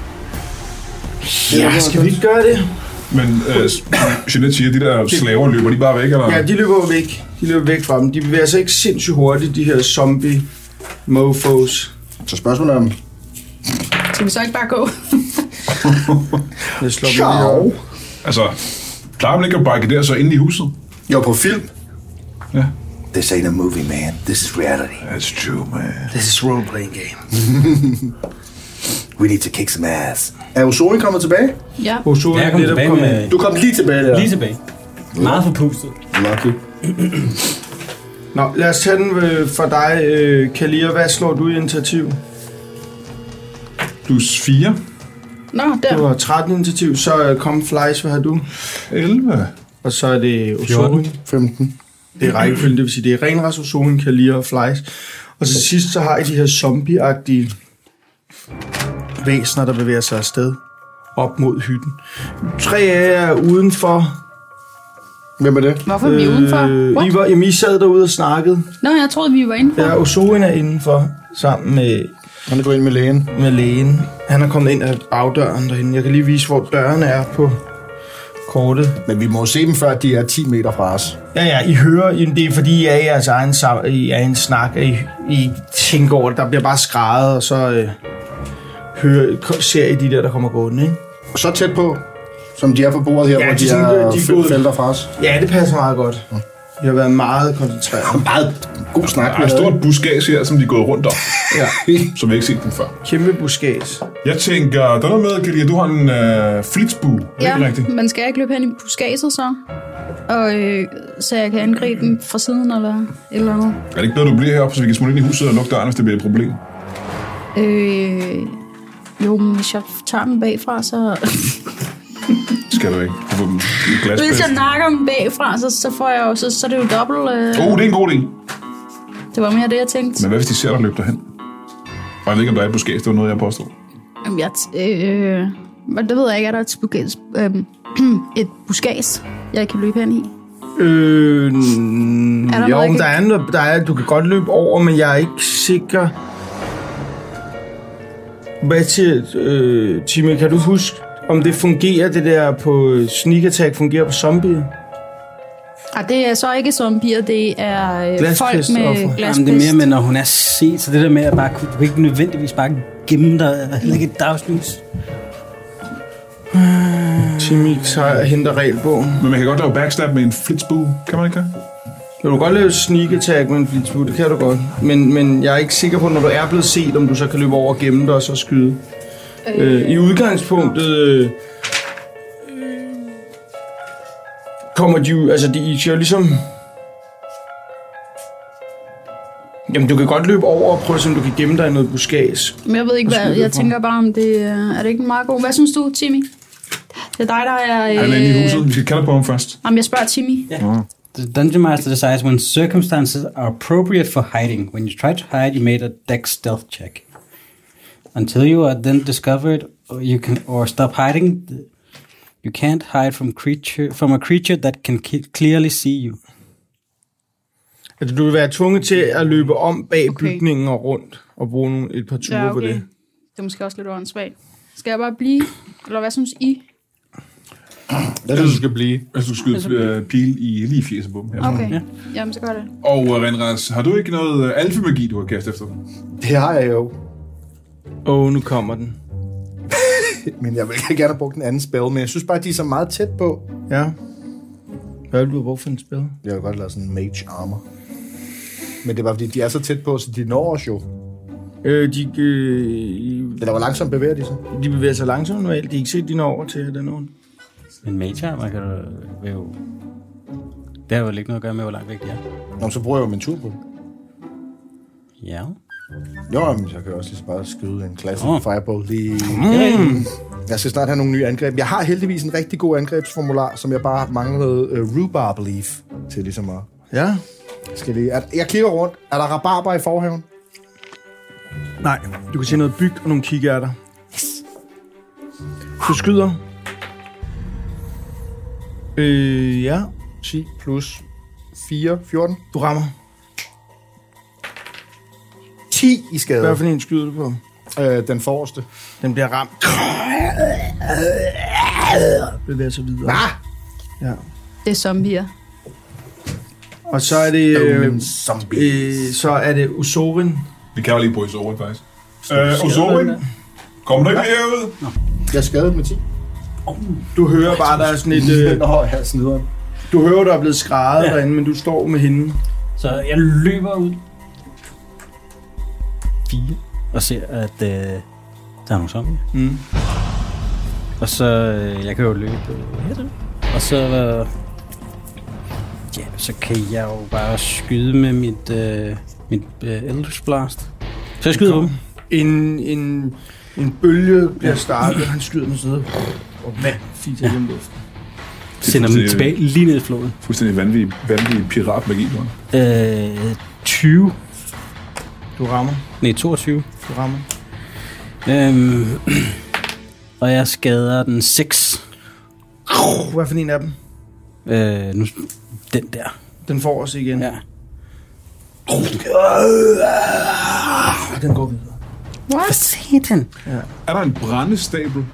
Ja, skal vi ikke gøre det? Men øh, Jeanette siger, at de der slaver løber de bare væk, eller? Ja, de løber jo væk. De løber væk fra dem. De bevæger sig ikke sindssygt hurtigt, de her zombie mofos. Så spørgsmålet er om... Skal vi så ikke bare gå? Jeg slår dem lige Ciao. over. Altså, plejer man ikke at barrikadere sig inde i huset? Jo, på film. Ja. This ain't a movie, man. This is reality. That's true, man. This is role-playing game. We need to kick some ass. Er Osori kommet tilbage? Ja. Osuri Jeg er kom netop tilbage kommet med... ind. Du kom lige tilbage der. Lige tilbage. Meget forpustet. Lucky. Nå, lad os tage den øh, for dig, øh, Kalia. Hvad slår du i initiativ? Plus fire. Nå, Du der. har tretten initiativ, så øh, kom Fleisch, hvad har du? elleve. Og så er det Osuri. fjorten. femten. Det er rækkefølgen, det vil sige, det er Renras, Osuri, Kalia og Fleisch. Og så sidst, så har I de her zombie-agtige væsener, der bevæger sig afsted op mod hytten. Tre af jer er udenfor. Hvem er det? Hvorfor er vi udenfor? Øh, What? I, var, jamen, I sad derude og snakkede. Nå, jeg troede, vi var indenfor. Ja, Osorin er indenfor, sammen med, Han er gået ind med lægen. med lægen. Han er kommet ind af bagdøren derinde. Jeg kan lige vise, hvor døren er på kortet. Men vi må jo se dem, før de er ti meter fra os. Ja, ja, I hører, det er fordi, I er i jeres egen, sam- I er i en snak, at I, I tænker over det. Der bliver bare skrædet, og så øh, hører, ser I de der, der kommer gående, ikke? Så tæt på, som de er på bordet her, Ja, hvor de de, er sådan, er de er fem gået- felter fra os. Ja, det passer meget godt. I har været meget koncentreret. Meget god snak. Der er et stort buskage her, som de er gået rundt om, Ja, som vi ikke set dem før. kæmpe buskage. Jeg tænker, der er noget med, Kalia, du har en øh, flitsbue. Er det Ja, ikke rigtigt? man skal ikke løbe hen i buskaget så. Og øh, så jeg kan angribe dem fra siden eller et eller andet. Er det ikke noget, du bliver heroppe, så vi kan smutte ind i huset og lukke døren, hvis det bliver et problem? Øh, jo, men hvis jeg tager dem bagfra, så... Skal du ikke? Du får dem i glasbæst. Hvis jeg nakker dem bagfra, så, så får jeg jo... Så, så er det jo dobbelt... Øh, Oh, det er en god idé. det var mere det, jeg tænkte. Men hvad hvis de ser dig løbe derhen? Og jeg ved ikke, om der er et buskage, det var noget, jeg påstod. Jamen, jeg... t- Øh, men det ved jeg ikke, er der et buskads... Øh, et buskads, jeg kan løbe hen i? Øh, Er der jo, noget, jeg men kan- der er, noget- der er, du kan godt løbe over, men jeg er ikke sikker. Hvad til, øh, Timmy, kan du huske, om det fungerer, det der på sneak attack, fungerer på zombie? Ah, det er så ikke zombier, det er øh, folk Glaspest med offer. Jamen, glaspest. det er mere, men når hun er set, så det der med at bare kunne, du kan ikke nødvendigvis bare gemme dig, og heller ikke et dagslys. Timmy tager, henter regelbogen. Men man kan godt lave backstab med en flitsbue, kan man ikke det? Du kan godt lave sneak attack med en flitsbue, det kan du godt. Men, men jeg er ikke sikker på, når du er blevet set, om du så kan løbe over og gemme dig og så skyde. Øh. Øh, I udgangspunktet øh, kommer de jo, altså de, I skal jo ligesom Jamen, du kan godt løbe over og prøve, om du kan gemme dig i noget buskads. Men jeg ved ikke, hvad... Jeg tænker bare, om det er det ikke meget god. Hvad synes du, Timmy? Det er dig, der er... Øh... Han er inde i huset. Vi skal kalde på ham først. Jamen, jeg spørger Timmy. Ja. Yeah. The Dungeon Master decides when circumstances are appropriate for hiding. When you try to hide, you made a dex stealth check. Until you are then discovered, or you can or stop hiding, you can't hide from creature from a creature that can clearly see you. Altså, du vil være tvunget til at løbe om bag okay. bygningen og rundt og bruge nogle, et par ture ja, okay. på det. Det er måske også lidt åndssvagt. Skal jeg bare blive? Eller hvad synes I? Jeg synes, du skal blive. Jeg synes, du skal skyde pil i lige fjeset på dem. Okay, ja. Jamen så gør det. Og Renras, har du ikke noget alfamagi, du har kastet efter dem? Det har jeg jo. Åh, oh, nu kommer den. Men jeg vil gerne have brugt en anden spil, men jeg synes bare, at de er så meget tæt på. Ja. Hvad vil du have brugt for en spil? Jeg vil godt lade sådan en mage armor. Men det er bare fordi, de er så tæt på, så de når os jo. Øh, de... Øh, Eller hvor langsomt bevæger de sig? De bevæger sig langsomt normalt. De er ikke set, de når over til den nogen. En mage armor kan du jo... Det har jo ikke noget at gøre med, hvor langt væk de er. Nå, så bruger jeg jo min tur på det. Ja. Jo, men jeg kan også lige bare skyde en classic oh. fireball lige... Mm. Jeg skal snart have nogle nye angreb. Jeg har heldigvis en rigtig god angrebsformular, som jeg bare manglede uh, rhubarb leaf til ligesom at... Ja. Skal lige... Jeg kigger rundt. Er der rabarber i forhaven? Nej. Du kan se noget byg og nogle kikærter. Yes. Du skyder. Øh, ja. ti plus fire, fjorten. Du rammer. ti i skade. Hvad for en skyder du på? Øh, den forreste. Den bliver ramt. Bevæger så videre. Hvad? Ja. Det er zombier. Og så er det... Øh, øh, så er det Usorin. Vi kan jo lige bruge Usorin, faktisk. Øh, Usorin, kom du ikke herud? Jeg er skadet med ti. Du hører bare, der er sådan et... Øh, Nå, jeg snider. Du hører, der er blevet skrædet ja. derinde, men du står med hende. Så jeg løber ud. Fire. Og ser, at øh, der er nogle zombier. Mm. Og så... Øh, jeg kan jo løbe øh, her. Og så... Øh, ja, så kan jeg jo bare skyde med mit... Øh, mit øh, Eldritch Blast. Så jeg skyder på dem. En, en, en bølge bliver startet, han skyder den sted. Og vand fiser gennem luften. Sender dem tilbage lige ned i floden. Fuldstændig vanvittig, vanvittig piratmagi, du øh, tyve. Du rammer. Nej, toogtyve. Du rammer. Øhm, og jeg skader den seks. Hvad for en af dem? Øh, nu, den der. Den får os igen. Ja. Den går videre. Hvad siger den? Ja. Er der en brændestabel?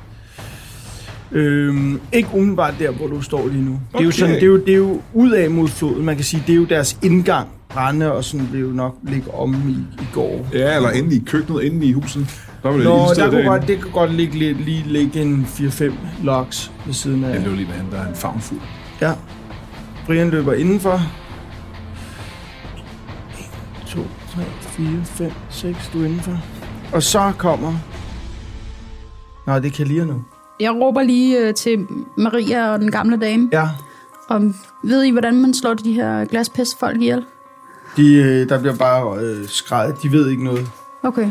Øhm, ikke umiddelbart der, hvor du står lige nu. Okay. Det er jo sådan, det er jo, det er jo ud af mod floden. Man kan sige, det er jo deres indgang. Brænde og sådan vil jo nok ligge om i, i går. Ja, eller inde i køkkenet, inde i huset. Der vil Nå, der kunne godt, det kan godt ligge, lige, lige ligge en fire fem logs ved siden af. Jeg løber lige med hende, der er en favnfuld. Ja. Brian løber indenfor. en, to, tre, fire, fem, seks, du er indenfor. Og så kommer... Nå, det kan lige nu. Jeg råber lige øh, til Maria og den gamle dame. Ja. Og ved I, hvordan man slår de her glaspestfolk ihjel? De, øh, der bliver bare øh, skreget. De ved ikke noget. Okay.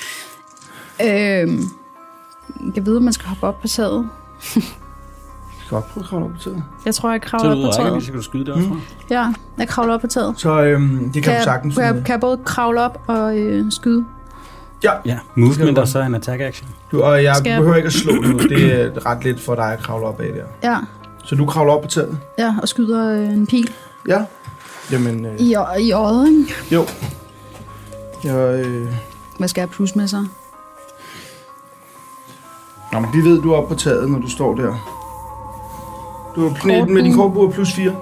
Øhm, jeg ved, at man skal hoppe op på taget. Jeg skal op prøve at kravle op på taget. Jeg tror, jeg kravler op på taget. Så kan du skyde det også fra. Mm. Ja, jeg kravler op på taget. Så øhm, det kan, kan du sagtens. Kan jeg, kan jeg både kravle op og øh, skyde? Ja. Ja, movement og så en attack action. Du, og jeg Skal behøver ikke at slå nu. Det er ret let for dig at kravle op af der. Ja. Så du kravler op på taget? Ja, og skyder øh, en pil. Ja. Jamen... Øh, I, i øjet, ikke? Jo. Jeg, øh... Hvad skal jeg plus med så? Nå, men vi ved, du er oppe på taget, når du står der. Du har knæet med din kortbue plus fire.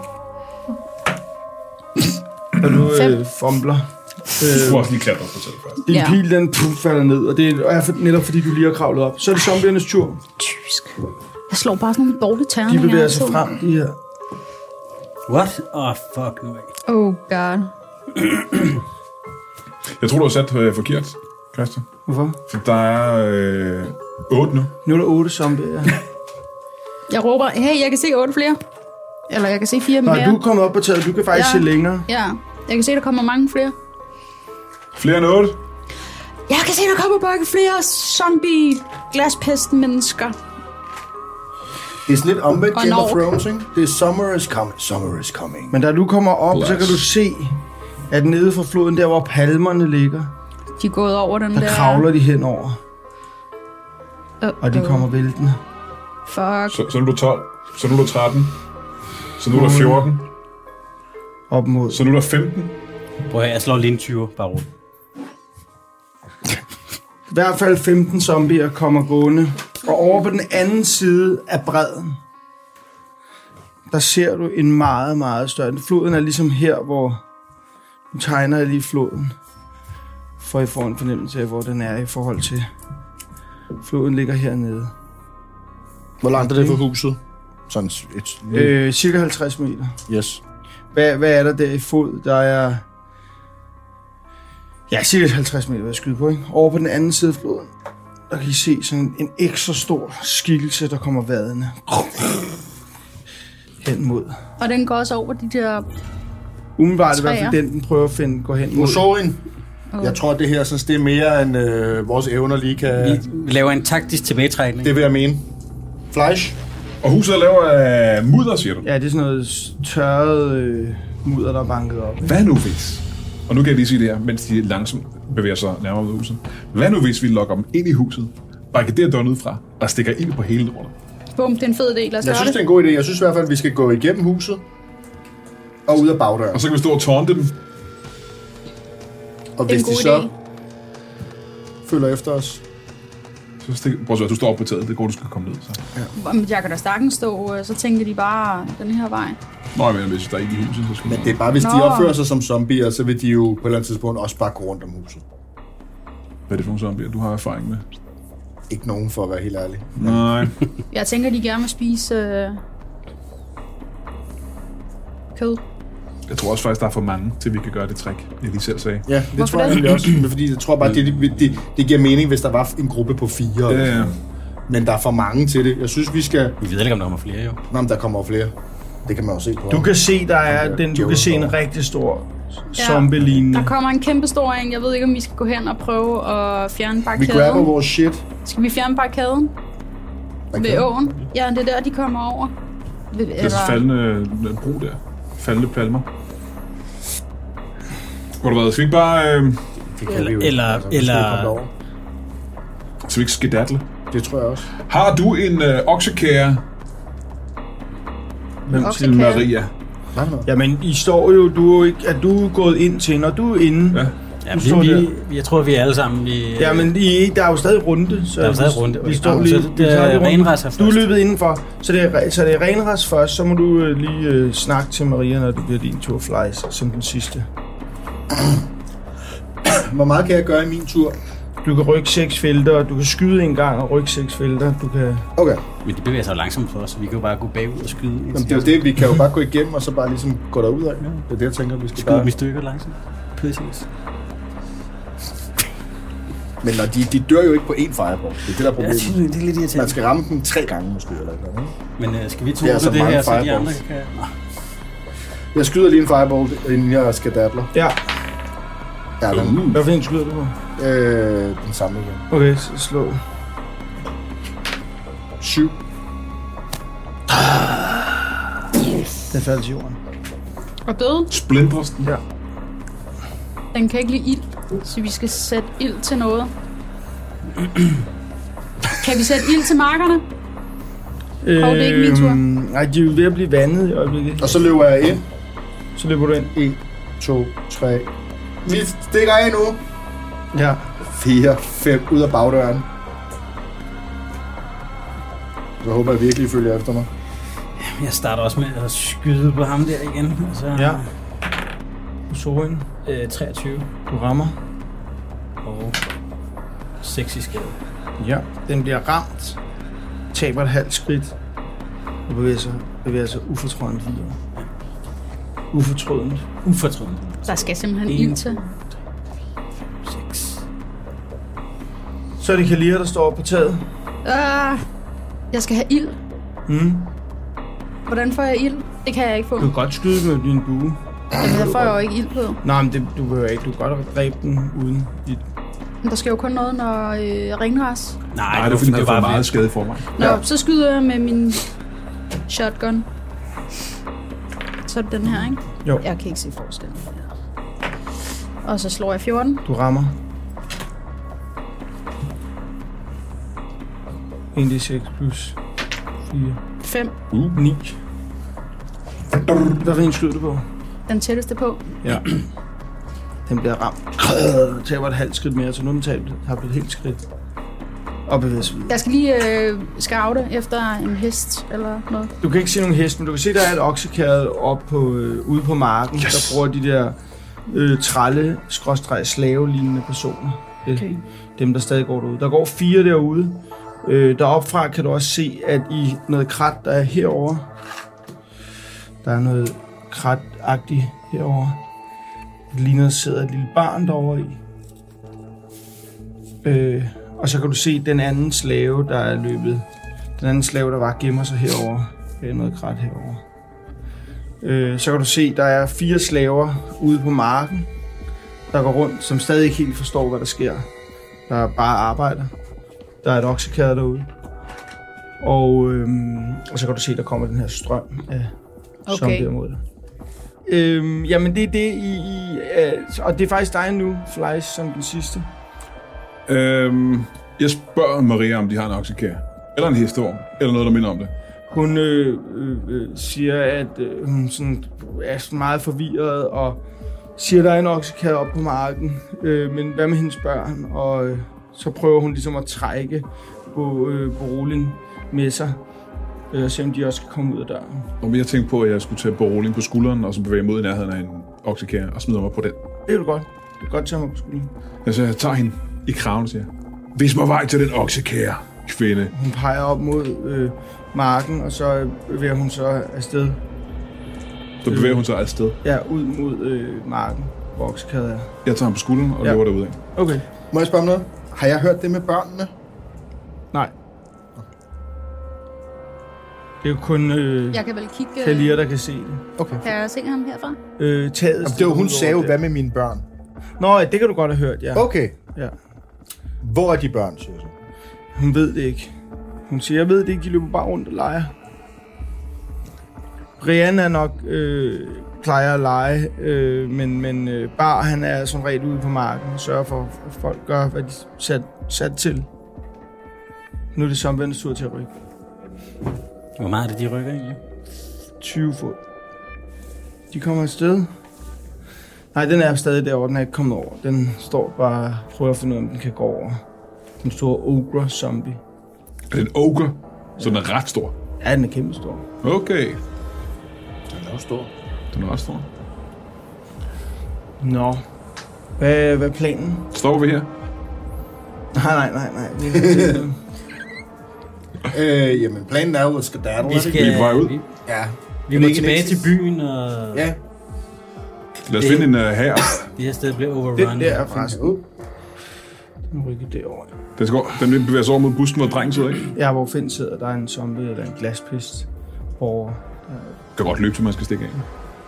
Og du øh, fumbler. Du får også lige klatre op på taget først. Din ja. pil, den puff, falder ned, og det er for, netop fordi, du lige har kravlet op. Så er det zombiernes tur. Tysk. Jeg slår bare sådan nogle dårlige terninger. De bevæger sig frem, de her. What? Åh, oh, fuck nu. Oh god. Jeg tror, du har sat øh, forkert, Christian. Hvorfor? For der er øh, otte nu. Nu er der otte zombier, ja. Jeg råber, hey, jeg kan se otte flere. Eller jeg kan se fire mere. Nej, du er kommet op på taget. Du kan faktisk ja. se længere. Ja, jeg kan se, der kommer mange flere. Flere end otte. Jeg kan se, der kommer bare flere zombie glaspest-mennesker. Det er sådan lidt omvendt Og Game en of ork. Thrones, ikke? Det er summer is coming, summer is coming. Men da du kommer op, Blast. så kan du se, at nede for floden, der hvor palmerne ligger, De er gået over den der der... kravler de henover, Uh, og de kommer væltende. Fuck. Så, så nu er du tolv. Så nu er du tretten. Så nu er du fjorten. Op mod. Så nu er du femten. Prøv at høre, jeg slår lige en tyver, bare ro. I hvert fald femten zombier kommer gående. Og over på den anden side af bredden, der ser du en meget, meget større... Floden er ligesom her, hvor... Nu tegner jeg lige floden, for I får en fornemmelse af, hvor den er i forhold til... Floden ligger hernede. Hvor langt er det fra huset? Sådan et... Øh, cirka halvtreds meter. Yes. Hvad, hvad er der der i fod? Der er... Ja, cirka halvtreds meter, vil jeg skyde på, ikke? Over på den anden side af floden, der kan I se sådan en ekstra stor skikkelse, der kommer vadende hen mod. Og den går også over de der... Umiddelbart i hvert Træer. fald den, den prøver at finde, gå hen mod. Mosorin. Jeg tror, det her synes, det er mere, end øh, vores evner lige kan... Vi laver en taktisk tilbagetrækning. Det vil jeg mene. Fleisch. Og huset er lavet af mudder, siger du? Ja, det er sådan noget tørret øh, mudder, der er banket op. Hvad nu hvis? Og nu kan jeg lige sige det her, mens de langsomt bevæger sig nærmere ud af huset. Hvad nu hvis vi lokker dem ind i huset, barrikaderer døren udefra og stikker ild på hele lortet? Bum, det er en fed idé. Lad os Jeg gøre synes, det er det. en god idé. Jeg synes i hvert fald, at vi skal gå igennem huset og ud af bagdøren. Og så kan vi stå og tårne dem. Og Det er hvis en god de så idé. følger efter os... Så stik, prøv at se, du står op på taget. Det går, du skal komme ned. Så. Jamen, jeg kan da stakkens stå, øh, så tænker de bare den her vej. Nå, jeg mener, hvis der er ikke i huset, så skal Men vi... det er bare, hvis de Nå. opfører sig som zombier, så vil de jo på et eller andet tidspunkt også bare gå rundt om huset. Hvad er det for nogle zombier, du har erfaring med? Ikke nogen, for at være helt ærlig. Nej. Jeg tænker, de gerne vil spise øh... kød. Jeg tror også faktisk, der er for mange, til vi kan gøre det trick, jeg lige selv sagde. Ja, det Hvorfor tror jeg det? egentlig også. Men fordi jeg tror bare, det, det, det, det giver mening, hvis der var en gruppe på fire. Ja, ja. Men der er for mange til det. Jeg synes, vi skal... Vi ved ikke, om der kommer flere, jo. Nå, men der kommer jo flere. Det kan man jo se på. Du kan se, der er den, du kan se en rigtig stor zombie-lignende. Der kommer en kæmpe stor en. Jeg ved ikke, om vi skal gå hen og prøve at fjerne Vi grabber barrikaden. vores shit. Skal vi fjerne barrikaden Okay. ved åen? Ja, det er der, de kommer over. Ved, Det er så faldende øh, bro der. Faldende palmer. Hvor du hvad? Skal vi ikke bare... Øh, Det kan vi jo. Eller- Altså, vi skal eller- jo komme derover. skal vi ikke skedatle? Det tror jeg også. Har du en øh, oksekære Hvem Oksekære. til Maria? Nej, nej. Jamen, I står jo, du er jo ikke, at du er gået ind til, når du er inde. Ja. Ja, Du vi, står vi, jeg tror, vi er alle sammen... Vi, Ja, men I, der er jo stadig runde. Så Der er jo stadig runde. Vi står Okay. lige, Så det vi tager er lige runde. renras her Du er først. løbet indenfor, så det er, så det er renras først. Så må du øh, lige øh, snakke til Maria, når det bliver din tur flies, som den sidste. Hvor meget kan jeg gøre i min tur? Du kan rykke seks felter, du kan skyde en gang og rykke seks felter. Du kan... Okay. Men de bevæger sig jo langsomt for os, så vi kan jo bare gå bagud og skyde. Jamen, det er jo det, vi kan jo bare gå igennem, og så bare ligesom gå derud af. Det er det, jeg tænker, vi skal Skyde dem bare... i stykker langsomt. Præcis. Men når de, de dør jo ikke på én fireball. Det er det, der er Ja, problemet. det er lidt Man irriterende. skal ramme dem tre gange måske, eller noget. Men uh, skal vi to Det er det, så det mange her, så de andre fireballs. kan... Nå. Jeg skyder lige en fireball, inden jeg skal dattler. Ja, Ja, den, hvad for en skyder du på? øh, den samme igen. Okay, så slå. Syv. Den faldt til jorden. Og døde. Splindres den? Ja. Den kan ikke lide ild, så vi skal sætte ild til noget. Kan vi sætte ild til markerne? Hov, det er ikke min tur. Nej, de er jo ved at blive vandet i øjeblikket. Og så løber jeg ind. Så løber du ind. en, to, tre. Vi stikker af nu. Ja. fire, fem ud af bagdøren. Så håber jeg virkelig, I følger efter mig. Jeg starter også med at skyde på ham der igen. Og så, Ja. Du så ind. Øh, treogtyve Du rammer. og seks i skade. Ja. Den bliver ramt. Taber et halvt skridt. Og bevæger sig, bevæger sig ufortrødent videre. Ufortrødent. Ufortrødent. Der skal simpelthen En. ild til. seks. Så er det Kalia, der står på taget. Uh, jeg skal have ild. Mm. Hvordan får jeg ild? Det kan jeg ikke få. Du kan godt skyde med din bue. Jamen, der får jeg jo ikke ild på. Nej, men det, du behøver ikke. Du kan godt dræbe den uden ild. Men der sker jo kun noget, når øh, ringras. Nej, Nej, det er fordi, det var meget skade for mig. Nå, ja. Så skyder jeg med min shotgun. Så er det den her, ikke? Jo. Jeg kan ikke se forskellen. Og så slår jeg fjorten. Du rammer. en d seks plus fire. fem. Uh. ni. Hvad for en skyder du på? Den tætteste på. Ja. Den bliver ramt. Den taber et halvt skridt mere, så nu den taber, har blevet et helt skridt. Og bevæger sig videre. Jeg skal lige øh, scoute efter en hest eller noget. Du kan ikke se nogen hest, men du kan se, der er et oksekærret op på, øh, ude på marken, yes. Der bruger de der øh, tralle, skråstreg, slave-lignende personer. Okay. Dem, der stadig går derude. Der går fire derude. Øh, deropfra kan du også se, at i noget krat, der er herovre. Der er noget kratagtigt herovre. Det ligner, der sidder et lille barn derovre i. Øh, og så kan du se den anden slave, der er løbet. Den anden slave, der var gemmer sig herovre. Der er noget krat herovre. Øh, så kan du se, der er fire slaver ude på marken, der går rundt, som stadig ikke helt forstår, hvad der sker. Der bare arbejder. Der er et oksekærre derude. Og, øhm, og så kan du se, der kommer den her strøm af okay. zombier mod dig. Øhm, jamen det er det i... i uh, og det er faktisk dig nu, Fleiss, som den sidste. Øhm, jeg spørger Maria, om de har en oksekær. Eller en hesteorm. Eller noget, der minder om det. Hun øh, øh, siger, at øh, hun sådan, er sådan meget forvirret og siger, at der er en oksekærre op på marken. Øh, men hvad med hendes børn? Og øh, så prøver hun ligesom at trække på øh, Borolin med sig. Øh, og se, om de også kan komme ud af døren. Og jeg tænkte på, at jeg skulle tage Borolin på skulderen, og så bevæge mod i nærheden af en oksekær og smide mig på den. Det er jo godt. Det er godt tage mig på skulderen. Altså, jeg tager hende i kraven og siger, vis mig vej til den oksekære, kvinde. Hun peger op mod øh, marken, og så bevæger hun så afsted. Så bevæger hun sig afsted? Ja, ud mod øh, marken, hvor oksekæret er. Jeg tager ham på skulderen og ja. løber derudad. Okay. Må jeg spørge om noget? Har jeg hørt det med børnene? Nej. Det er jo kun øh, jeg kan vel kigge... Kalia, der kan se det. Okay. Kan jeg se ham herfra? Øh, taget Jamen, det var hun sagde, hvad med mine børn? Nå, det kan du godt have hørt, ja. Okay. Ja. Hvor er de børn, siger du? Hun ved det ikke. Hun siger, jeg ved det ikke, de løber bare rundt og leger. Brian er nok øh, plejer at lege, øh, men, men øh, Bar, han er som regel ude på marken og sørger for, at folk gør, hvad de er sat, sat til. Nu er det samvendets tur til at rykke. Hvor meget er det, de rykker egentlig? tyve fod. De kommer afsted. Nej, den er stadig derovre. Den er ikke kommet over. Den står bare og prøver at finde ud af, om den kan gå over. Den store ogre zombie. Er det en ogre? Så den er ret stor? Ja, den er kæmpe stor. Okay. Den er jo stor. Den er ret stor. Nå. Hvad, hvad er planen? Står vi her? Nej, nej, nej, nej. Vi øh, jamen, planen er jo at skedaddle. Vi skal... Vi er på vej ud. Vi, Ja. vi må tilbage til byen, og... Ja. Lad os finde en uh, her. Det her sted bliver overrun. Den der er faktisk ud. Den rykker derovre. Den, skal, den bevæger sig over mod bussen, hvor drengen sidder, ikke? Ja, hvor Finn sidder, der er en zombie eller en glaspist over. Kan godt løbe, så man skal stikke af.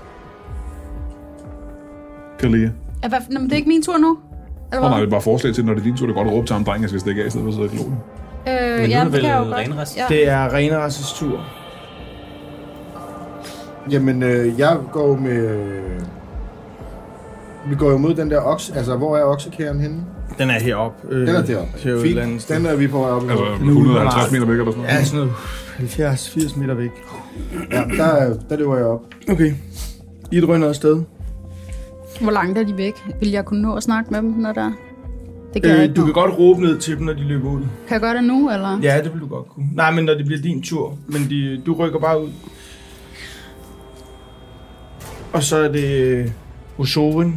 Kalia. Ja, hvad, nå, men det er ikke min tur nu? Eller Åh hvad? nej, det er bare forslag til, når det er din tur, det er godt at råbe til ham, drengen, jeg skal stikke af, i stedet for at sidde og kloge. Øh, Men ja, nu er det kan jeg jo vel godt. renras. Ja. Det er Reneras' tur. Jamen, øh, jeg går med... Vi går jo mod den der okse... Altså, hvor er oksekæren henne? Den er heroppe. Øh, Den er deroppe. Herude et eller andet Fint. sted. Den er vi på vej op. Altså Altså, et hundrede og halvtreds meter væk eller sådan noget. Ja, sådan noget halvfjerds til firs meter væk. ja, der, der løber jeg op. Okay. I drøner afsted. Hvor langt er de væk? Vil jeg kunne nå at snakke med dem, når der... Det kan jeg Øh, ikke du nå. kan godt råbe ned til dem, når de løber ud. Kan jeg gøre det nu, eller? Ja, det vil du godt kunne. Nej, men når det bliver din tur. Men de, du rykker bare ud. Og så er det Osorin.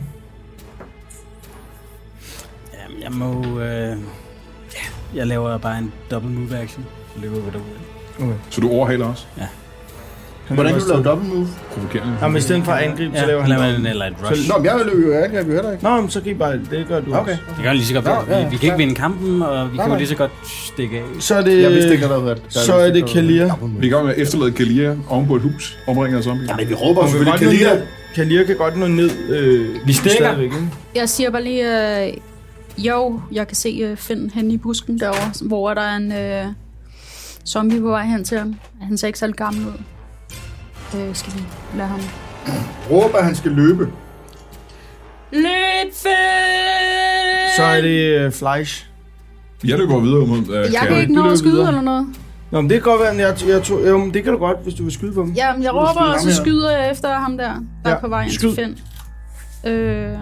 Jamen, jeg må... Øh... Ja, jeg laver bare en double move action. Så løber vi derude. Okay. Så du overhaler også? Hvordan kan du lave double move? Provokerende. Jamen, i stedet for at angribe, så Ja, laver han han laver double. en, eller et rush. Nå, men jeg løber jo angreb, jo heller ikke. Nå, men så giv bare, det gør du Okay. også. Det kan jo lige så godt være. Ja, ja, Vi, vi kan ikke ja. vinde kampen, og vi Nej, kan jo nej. lige så godt stikke af. Så er det, Jeg vidste ikke, at der havde været... så er det Kalia. Vi er i gang med at efterlade Kalia oven på et hus, omringet af zombier. Men vi råber Hun vil selvfølgelig godt ned Kalia. med- Kalir kan godt nå ned. Øh, Vi stikker. stadigvæk, ikke? Jeg siger bare lige, øh, jo, jeg kan se øh, Finn hen i busken derovre, hvor der er en øh, zombie på vej hen til ham. Han ser ikke særlig gammel ud. Øh, skal vi lade ham... Råber, han skal løbe. Løb, Finn! Så er det øh, Fleisch. Jeg løber videre mod øh, Jeg kan Carrie. ikke nå løber at skyde videre. eller noget. Nå, men det kan godt være, at jeg, jeg tog, jo, men det kan du godt, hvis du vil skyde på dem. Ja, men jeg Du råber, skyder og ham så her. skyder jeg efter ham der, der Ja, er på vej ind skyd. til Finn. Øh,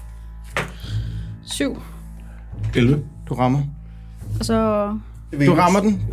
syv. elleve. Du rammer. Og så... Du rammer den.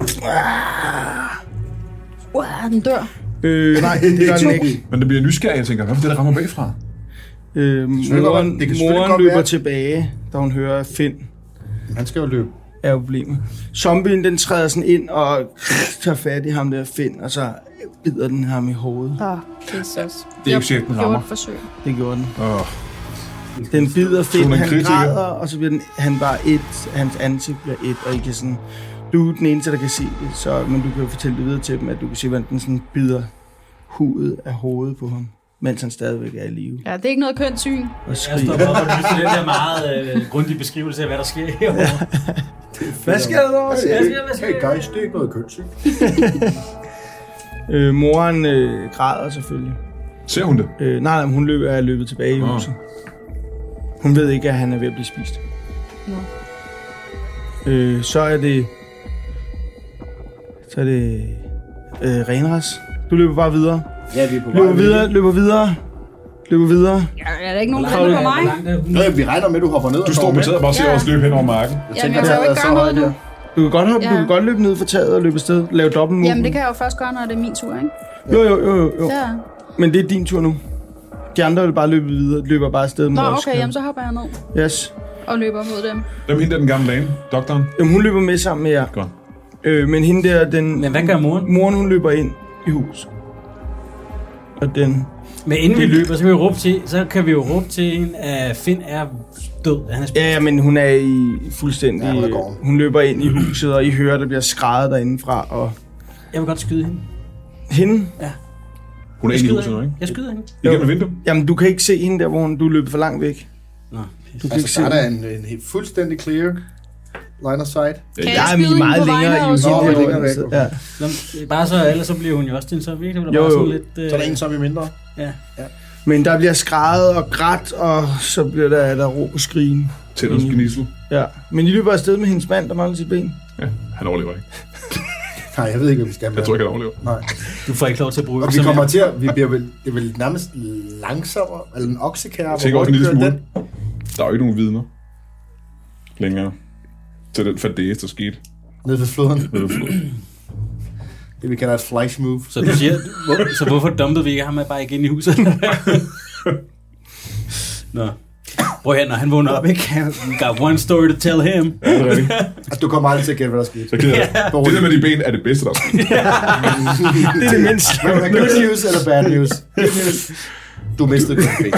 Uh, den dør. Øh, nej, det gør den ikke. Men det bliver nysgerrig, jeg tænker, hvad er det, der rammer bagfra? Øh, godt være- moren det kan selvfølgelig moren godt løber være- tilbage, da hun hører Finn. Han skal jo løbe. Er jo problemet. Zombien, den træder sådan ind og tager fat i ham der Finn, og så bider den ham i hovedet. Åh, oh, Jesus. Det er ikke sikkert, den Jeg rammer. gjorde et forsøg. Det gjorde den. Åh, Den bider Så hun Finn, er en han kritiker. græder, og så bliver den, han bare et, hans ansigt bliver et, og I kan sådan, du er den eneste, der kan se det, så, men du kan jo fortælle det videre til dem, at du kan se, hvordan den sådan bider hudet af hovedet på ham, mens han stadigvæk er i live. Ja, det er ikke noget kønt syn. Og Jeg skriger. stopper op og lytter til den der meget øh, grundige beskrivelse af, hvad der sker herovre. Hvad sker der dog? Hey, Hvad sker, hvad sker? hey guys, det er ikke noget kønsyg. Øh, moren øh, græder selvfølgelig. ser hun det? Øh, nej, nej, hun løber, er løbet tilbage i Nå. huset. Hun ved ikke, at han er ved at blive spist. Nå. Øh, så er det... Så er det... Øh, Renras. Du løber bare videre. Ja, vi er på Løber videre, løber videre. Løber videre. Ja, er der ikke nogen, der Hvor venter på langt mig? er hun? Nå, vi regner med, at du hopper ned. Du står med taget og bare ser Ja. os løbe hen over marken. Jamen, jeg kan jo ikke gøre noget nu. Du kan godt hoppe, Ja. du kan godt løbe ned for taget og løbe afsted. Lave dobbelt Jamen, det kan jeg jo først gøre, når det er min tur, ikke? Jo, jo, jo, jo, jo. Ja. Men det er din tur nu. De andre vil bare løbe videre. Løber bare afsted. Nå, mod okay, Oscar. jamen så hopper jeg ned Yes. og løber mod dem. Dem hende der den gamle dame, doktoren. Jamen, hun løber med sammen med jer. Godt. Øh, men hende der, den... Men hvad gør moren? Moren, hun løber ind i hus. Og den... Men inden vi løber, så kan vi jo råbe til, så kan vi jo råbe til hende, at Finn er død. Han er spist. Ja, ja, men hun er i fuldstændig... Ja, hun er gården. hun løber ind i huset, og I hører, der bliver skrædet derindefra. Og Jeg vil godt skyde hende. hende... Hun er Jeg inde i skyder huset nu, hende. ikke? Jeg skyder hende. Igennem vinduet. Jamen, du kan ikke se hende der, hvor hun, du er løbet for langt væk. Nå, Du kan ikke Altså, se der er der hende. en, en helt fuldstændig clear line of sight. Kan Jeg jeg er skyde hende meget på længere vegne i af os? Nå, huset. hvor længere væk, okay. Ja. Nå, bare så, ellers så bliver hun jo også til en så virkelig. Jo, Jo, jo. jo. Lidt, øh, Så er der en som er mindre. Ja. Men der bliver skrædet og grædt, og så bliver der, der råb og skrigen. Tænders gnissel. Ja. Men I løber afsted med hendes mand, der mangler sit ben. Ja, han overlever ikke. Nej, jeg ved ikke, hvad vi skal med. Jeg tror ikke, han overlever. Nej. Du får ikke lov til at bruge Og vi kommer til at, vi bliver vel, det er vel nærmest langsommere, eller en oksekærre. Jeg tænker også en lille smule. Der er jo ikke nogen vidner længere til den fadæse, der skete Nede ved floden. ved floden. Det vi kalder et flash move. Så du siger, hvor, så hvorfor dumpede vi ikke ham med bare ikke ind i huset? Nå. Prøv her, når han vågner op, ikke? We got one story to tell him. Ja, det er rigtigt. Altså, du kommer aldrig til at gætte, hvad der skete. Så gider jeg. Det der med de ben er det bedste, der er sket. Det er det mindste. Hvad er good news eller bad news? Good news. Du mistede dit ben.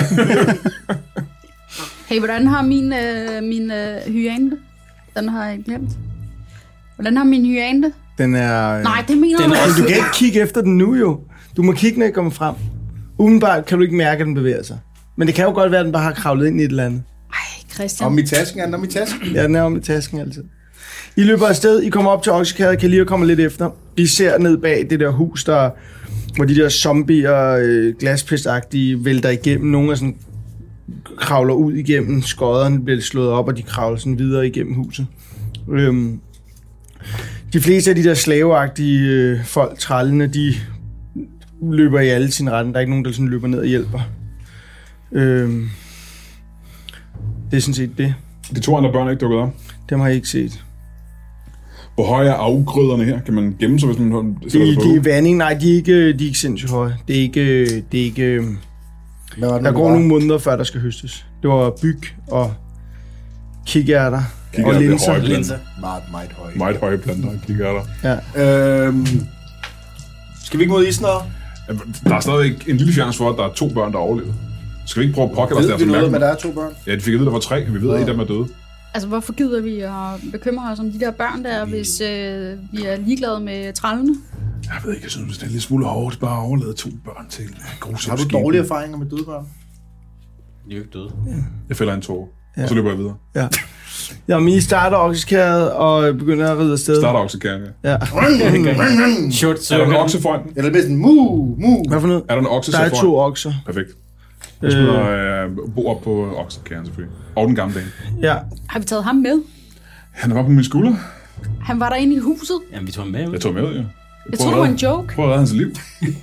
Hey, hvordan har min, øh, min øh, hyæne det? Den har jeg glemt. Hvordan har min hyæne det? Den er... Nej, det mener Den jeg er Men ikke. du kan ikke kigge efter den nu, jo. Du må kigge, når jeg kommer frem. Umiddelbart kan du ikke mærke, at den bevæger sig. Men det kan jo godt være, at den bare har kravlet ind i et eller andet. Ej, Christian. Om i tasken, er den om i tasken? Ja, den er om i tasken altid. I løber afsted, I kommer op til oksekæret, kan lige komme lidt efter. I ser ned bag det der hus, der, hvor de der zombier, øh, glaspestagtige, vælter igennem. Nogle er sådan, kravler ud igennem, skodderne bliver slået op, og de kravler sådan videre igennem huset. Øhm, de fleste af de der slaveagtige øh, folk, trallene, de løber i alle sine retten. Der er ikke nogen, der sådan løber ned og hjælper. Øhm, det er sådan set det. De to andre børn er ikke dukket op. Dem har jeg ikke set. Hvor høje er afgrøderne her? Kan man gemme sig, hvis man sætter De, sig på? de er vanding, nej, de er ikke, de er ikke sindssygt høje. Det er ikke, det er ikke, Hvad var det, der nu, går det var? nogle måneder, før der skal høstes. Det var byg og kikærter Kikærter og bliver linser. høje. Linser. Meget, meget høje. Meget høje planter, kigger der. Ja. Øhm, skal vi ikke mod isen og? Der er stadig en lille chance for, at der er to børn, der er overlevet. Skal vi ikke prøve at påkalde os Ved deres vi noget, opmærksomhed? men der er to børn? Ja, de fik at vide, der var tre. Vi ved, at et af dem er døde. Altså, hvorfor gider vi at bekymre os om de der børn der, hvis øh, vi er ligeglade med trallene? Jeg ved ikke, jeg synes, det er lidt smule hårdt bare at overlade to børn til grusomme Har du skæbne. dårlige erfaringer med døde børn? De er jo ikke døde. Jeg fælder en tåre, Ja. og så løber jeg videre. Ja. Jamen, I starter oksekæret og begynder at ride afsted. Starter oksekærne. Ja. Short Er der en circuit. okse foran den? Eller det er sådan, mu, mu. Hvad for noget? Er der en okse Der så er foran? to okser. Perfekt. Jeg smider øh, bo op på oksekærne selvfølgelig. Og den gamle dame. Ja. Har vi taget ham med? Han var på min skulder. Han var derinde i huset. Jamen, vi tog ham med. Jeg tog med, ja. Jeg troede, det var en joke. Prøv at redde hans liv.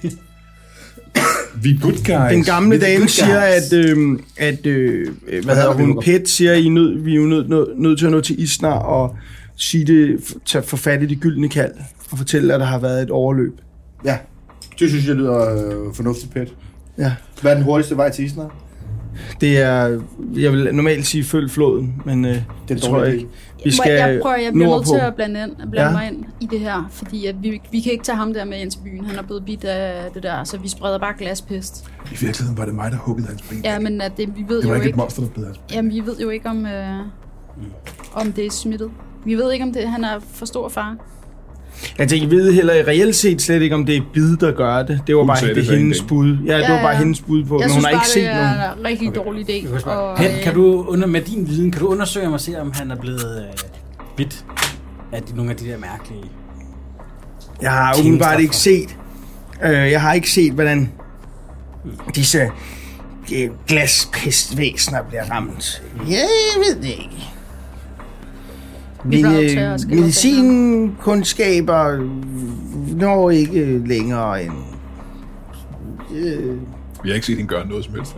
Vi er good guys. Den gamle Lidt dame good siger, guys. at, øh, at øh, hvad Hvad hedder hedder hun, det? Pet siger, at I er nød, vi er jo nødt nød, nødt til at nå til Isnar og sige det, tage for fat i det gyldne kald og fortælle, at der har været et overløb. Ja, det synes jeg lyder øh, fornuftigt, Pet. Ja. Hvad er den hurtigste vej til Isnar? Det er, jeg vil normalt sige, følg floden, men øh, Det er det en tror jeg dårlig ikke. idé. Vi skal jeg prøver, jeg bliver nødt nordpå. til at blande, ind, blande Ja. ja. mig ind i det her, fordi at vi, vi kan ikke tage ham der med ind til byen. Han er blevet bidt af det der, så vi spreder bare glaspest. I virkeligheden var det mig, der huggede hans ben. Ja, men at det, vi ved Det var jo ikke et ikke, monster, der blev hans ben. jamen, vi ved jo ikke om, øh, om det er smittet. Vi ved ikke, om det, han er for stor far. Altså, I ved heller reelt set slet ikke, om det er bid, der gør det. Det var Hun bare sagde det, det for hendes ingen bud. Ja, det Ja, var bare ja. hendes bud på, Jeg men synes hun har bare, ikke det set nogen. er en rigtig dårlig idé. Jeg kan Og, Pen, øh, kan du under, med din viden, kan du undersøge om og se, om han er blevet øh, bidt af de, nogle af de der mærkelige... Jeg har Tingstoffer. umiddelbart ikke set, øh, jeg har ikke set, hvordan disse øh, glaspestvæsener bliver ramt. Ja, jeg ved det ikke. Vi Mine bliver nødt til at skille os medicinkundskaber når ikke længere end... Øh, Vi har ikke set hende gøre noget som helst.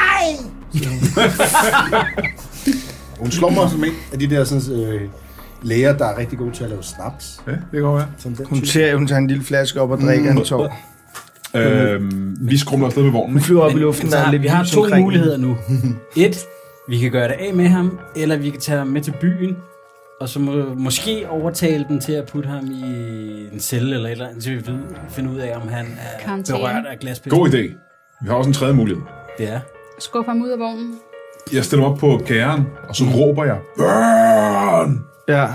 Hun slår mig som en af de der sådan, øh, læger, der er rigtig gode til at lave snaps. Ja, det kan godt være. Sådan den hun type. ser, hun tager en lille flaske op og drikker en tår. Øhm, vi skrumler afsted med vognen. Hun flyver op i luften, der er så, lidt vi har lys to omkring. muligheder nu. Et, vi kan gøre det af med ham, eller vi kan tage ham med til byen, og så må, måske overtale den til at putte ham i en celle eller et eller andet, så vi ved, finde ud af, om han er Karantæne. berørt af glaspest. God idé. Vi har også en tredje mulighed. Det er. Skub ham ud af vognen. Jeg stiller mig op på kæren, og så råber jeg, børn! Ja.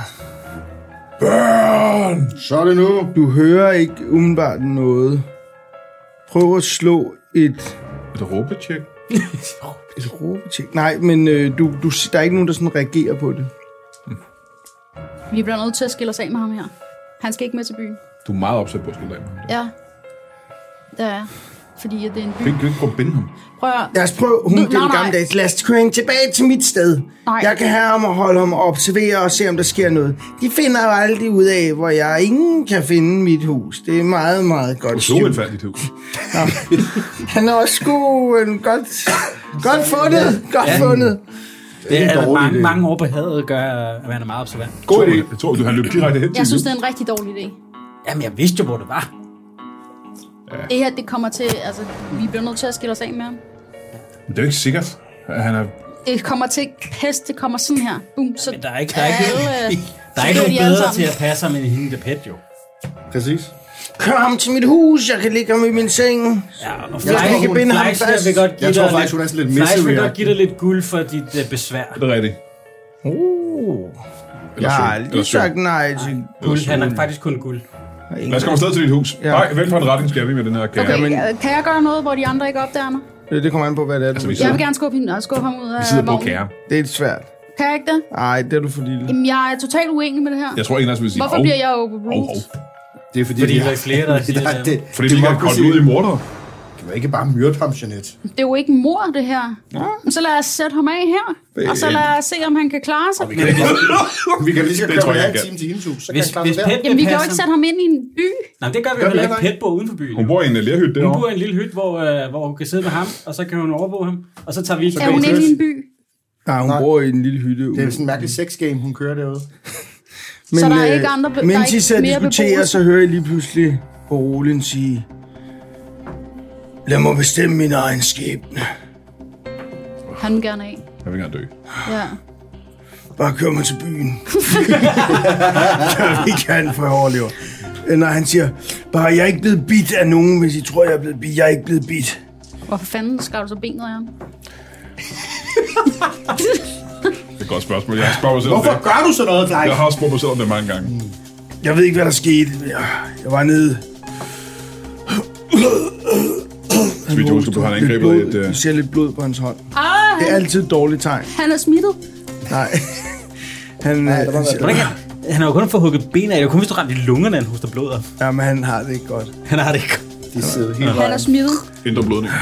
Børn! Så er det nu. Du hører ikke umiddelbart noget. Prøv at slå et, Et råbetjek. et råbetjek. Nej, men øh, du, du, der er ikke nogen, der sådan reagerer på det. Vi bliver nødt til at skille os af med ham her. Han skal ikke med til byen. Du er meget opsat på at skille af med ham. Ja, det er jeg. Fordi at det er en by. Kan ikke ikke prøve at binde ham? Prøv at... Lad os prøve, hun Nej, det er den nej. gamle dags. Lad os køre hende tilbage til mit sted. Nej. Jeg kan have ham og holde ham og observere og se, om der sker noget. De finder jo aldrig ud af, hvor jeg ingen kan finde mit hus. Det er meget, meget godt Du så styr. et færdigt hus. Han er også god. øh, Godt, godt fundet. Godt Ja. fundet. Det er, en er dårlig mange, idé. mange år på havet gør, at man er meget observant. God idé. Jeg tror, du har løbet direkte hen til Jeg synes, hus. det er en rigtig dårlig idé. Jamen, jeg vidste jo, hvor det var. Det her, det kommer til... Altså, vi bliver nødt til at skille os af med ham. Men det er jo ikke sikkert, at han er... Det kommer til pest, det kommer sådan her. Boom, så Men der er ikke, der er ikke, alle, der er ikke så nogen dør de alle bedre sammen. til at passe ham end hende, der pet jo. Præcis. Kør ham til mit hus. Jeg kan ligge ham i min seng. Ja, og Jeg Fleischer- skal ikke binde ham Fleischer fast. vil godt give Jeg tror dig faktisk, hun er sådan lidt Fleischer vil misery. godt give dig lidt guld for dit uh, besvær. Det er rigtigt. Uh. Eller Jeg har sølv. Eller aldrig sølv. sagt nej til guld. Han er faktisk kun guld. Lad os komme afsted til dit hus. Ja. Nej, vælg for en retning skal vi med den her kære. Okay, Jamen- kan jeg gøre noget, hvor de andre ikke opdager mig? Det kommer an på, hvad det er. Altså, Du vi vil. sidder- Jeg vil gerne skubbe, hende, skubbe ham ud af Vi sidder på vognen. kære. Det er svært. Kan jeg ikke det? Nej, det er du for lille. Jamen, jeg er totalt uenig med det her. Jeg tror, en af os vil sige, Hvorfor hov, bliver jeg hov, overruled? hov. Det er fordi, Fordi de der er flere, der siger Nej, det. det. Fordi de ikke har koldt ud i morder. Kan man ikke bare myrde ham, Jeanette? Det er jo ikke mor, det her. Så lad os sætte ham af her. Og så lad os se, om han kan klare sig. Vi kan vi kan lige så Det køre tror en jeg halv ikke. time til hendes hus. Så kan Hvis, han klare hvis sig pet der. vil Jamen, vi kan jo passe ikke ham- sætte ham ind i en by. Nej, det gør vi Gør vi heller heller ikke. Pet bor uden for byen. Hun bor i en lerhytte Hun bor derovre. i en lille hytte, hvor, øh, hvor hun kan sidde med ham, og så kan hun overvåge ham, og så tager vi... Er hun inde i en by? Nej, hun Nej. bor i en lille hytte. Det er sådan en mærkelig sexgame, hun kører derude. Men, Så der er øh, ikke andre be- der er mens I ikke så mere diskuterer, beboelse? så hører jeg lige pludselig Orolin sige, lad mig bestemme min egen skæbne. Han vil gerne af. Jeg vil gerne dø. Ja. Bare kør mig til byen. Gør vi kan, for jeg overlever. Øh, Når han siger, bare jeg er ikke blevet bidt af nogen, hvis I tror, jeg er blevet bidt. Jeg er ikke blevet bidt. Hvorfor fanden skar du så benet af ham? Det er et godt spørgsmål. Jeg har spurgt mig selv om Hvorfor det. gør du så noget, Jeg Fleischer? har spurgt mig selv om det mange gange. Jeg ved ikke, hvad der skete. Jeg, jeg var nede Så vidt jeg husker, har han Lidt angrebet blod. et... øh, Du ser lidt blod på hans hånd. Ah, Det er han, altid et dårligt tegn. han er smittet. Nej. Han, Nej, øh, der var han siger, Hvordan kan- Han har jo kun fået hugget ben af. Det er jo kun, hvis du rammer i lungerne, han hoster blod af. jamen, han har det ikke godt. Han har det ikke. De sidder helt Han er smittet. Indre blødning.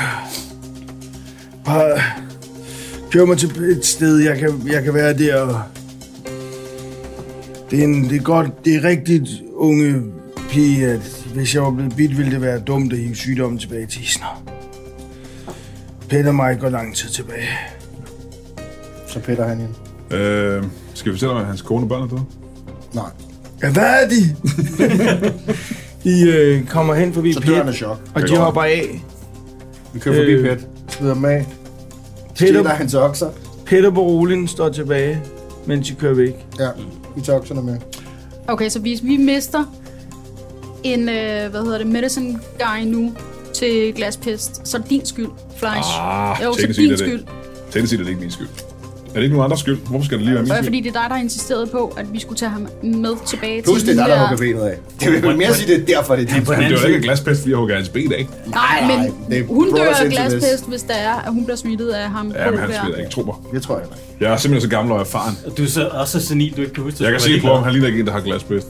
Bare kør mig til et sted, jeg kan, jeg kan være der. Og det, er en, det er godt, det er rigtigt, unge pige, at hvis jeg var blevet bidt, ville det være dumt at hive sygdommen tilbage til Isner. Peter og mig går lang tid tilbage. Så Peter han ind. Øh, skal vi fortælle om, at hans kone og børn er døde? Nej. Ja, hvad er de? de øh, kommer hen forbi Så dør han af Pet, chok. og de godt. hopper af. Vi kører forbi Øh. Pet. Smider dem af. Stjæler Peter, hans okser. Peter Borolin står tilbage, mens de kører væk. Ja, vi tager okserne med. Okay, så hvis vi mister en, øh, hvad hedder det, medicine guy nu til glaspest, så er det din skyld, Fleisch. Ah, jo, så teknisk din set er det- skyld. Teknisk set er det ikke min skyld. Er det ikke nogen andres skyld? Hvorfor skal det lige være min Og skyld? fordi det er dig, der har insisteret på, at vi skulle tage ham med tilbage Plus til det er dig, der der- hugger benet af. Det vil vel mere sige, det er derfor, det er din på den Men det anden var da ikke side. et glaspest, fordi jeg hugger hans ben af. Nej, Nej, men det er hun dør brothers af into this. glaspest, hvis der er, at hun bliver smittet af ham. Ja, men han der. spiller ikke, tro mig. Det tror jeg ikke. Jeg er simpelthen så gammel og erfaren. Du er så også så senil, du ikke kan huske det. Jeg kan Så se var på det ham, han ligner ikke en, der har glaspest.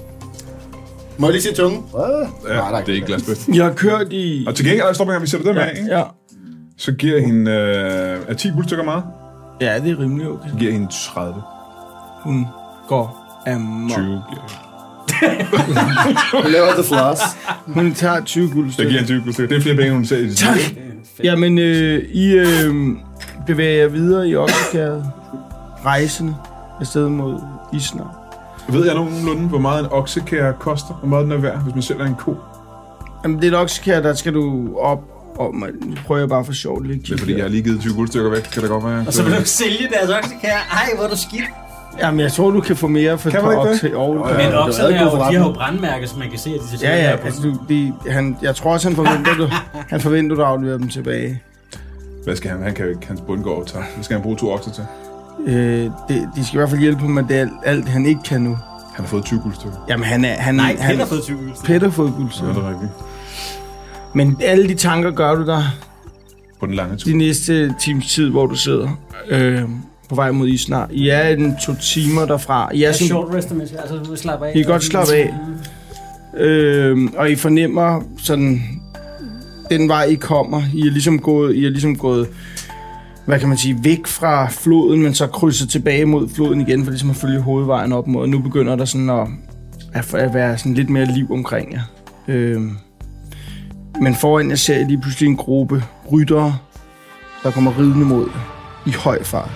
Må jeg lige se tungen? Ja, det er ikke glaspest. Jeg har kørt i... Og til gengæld, stop en gang, vi sætter dem af, ikke? Ja, Så giver jeg hende... Øh, er ti guldstykker meget? ja, det er rimelig okay. Så giver jeg hende tredive. Hun går amok. tyve giver jeg. Vi laver the floss. Hun tager tyve Jeg giver guldstykker. hende tyve guldstykker. Det er flere penge, hun ser i det. Tak. Jamen, øh, I øh, bevæger jer videre i oksekæret. Rejsende afsted mod Isner. Ved jeg nogenlunde, hvor meget en oksekære koster? Hvor meget den er værd, hvis man sælger en ko? Jamen, det er et oksekær, der skal du op. Og man, nu prøver jeg bare for sjovt lidt. Det er fordi, jeg har lige givet tyve guldstykker væk. Kan det godt være? Og så vil du sælge deres oksekær. Ej, hvor er du skidt. Jamen, jeg tror, du kan få mere for Kan man ikke det? okse. Og, Ja, Men det er okserne en her, god de har forretning. jo brandmærker, så man kan se, at de skal ja, ja. sælge Altså, du, de, han, jeg tror også, han forventer, du, han forventer, du afleverer dem tilbage. Hvad skal han? Han kan jo ikke. Hans bund går over tak. Hvad skal han bruge to okser til? Øh, det, de skal i hvert fald hjælpe ham med det, alt, alt, han ikke kan nu. Han har fået tyve guldstykker. Jamen, han er... Han, Nej, han, Peter har fået tyve guldstykker. Peter har fået Så er guldstykker. det rigtigt. Men alle de tanker gør du der På den lange tur. de næste times tid, hvor du sidder øh, på vej mod Isnar. I er en to timer derfra. I er Ja, sådan, short rest, men altså, du slapper af. I kan godt slappe af. Øh, og I fornemmer sådan den vej I kommer. I er ligesom gået, I er ligesom gået, hvad kan man sige, væk fra floden, men så krydset tilbage mod floden igen, for ligesom at følge hovedvejen op mod. Og nu begynder der sådan at, at, at være sådan lidt mere liv omkring jer. Øh, men foran jer ser I lige pludselig en gruppe ryttere, der kommer ridende mod jer i høj fart.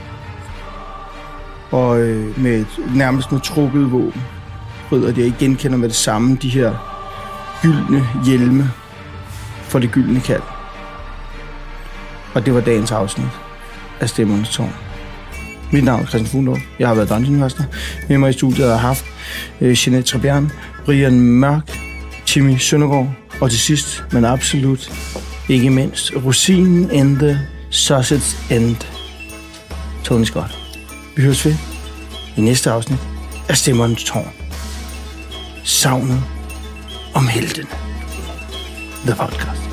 Og øh, med et, nærmest med trukket våben. Rydder de, og I genkender med det samme de her gyldne hjelme for det gyldne kald. Og det var dagens afsnit af Stemmernes Tårn. Mit navn er Christian Fuglendorf. Jeg har været Dungeon Master. Med mig i studiet har jeg haft øh, Jeanette Trebian, Brian Mørk, Timmy Søndergaard, og til sidst, men absolut ikke mindst, rosinen in the sausage end, Tony Scott. Vi høres ved i næste afsnit af Stemmernes Tårn. Savnet om heltene. The Podcast.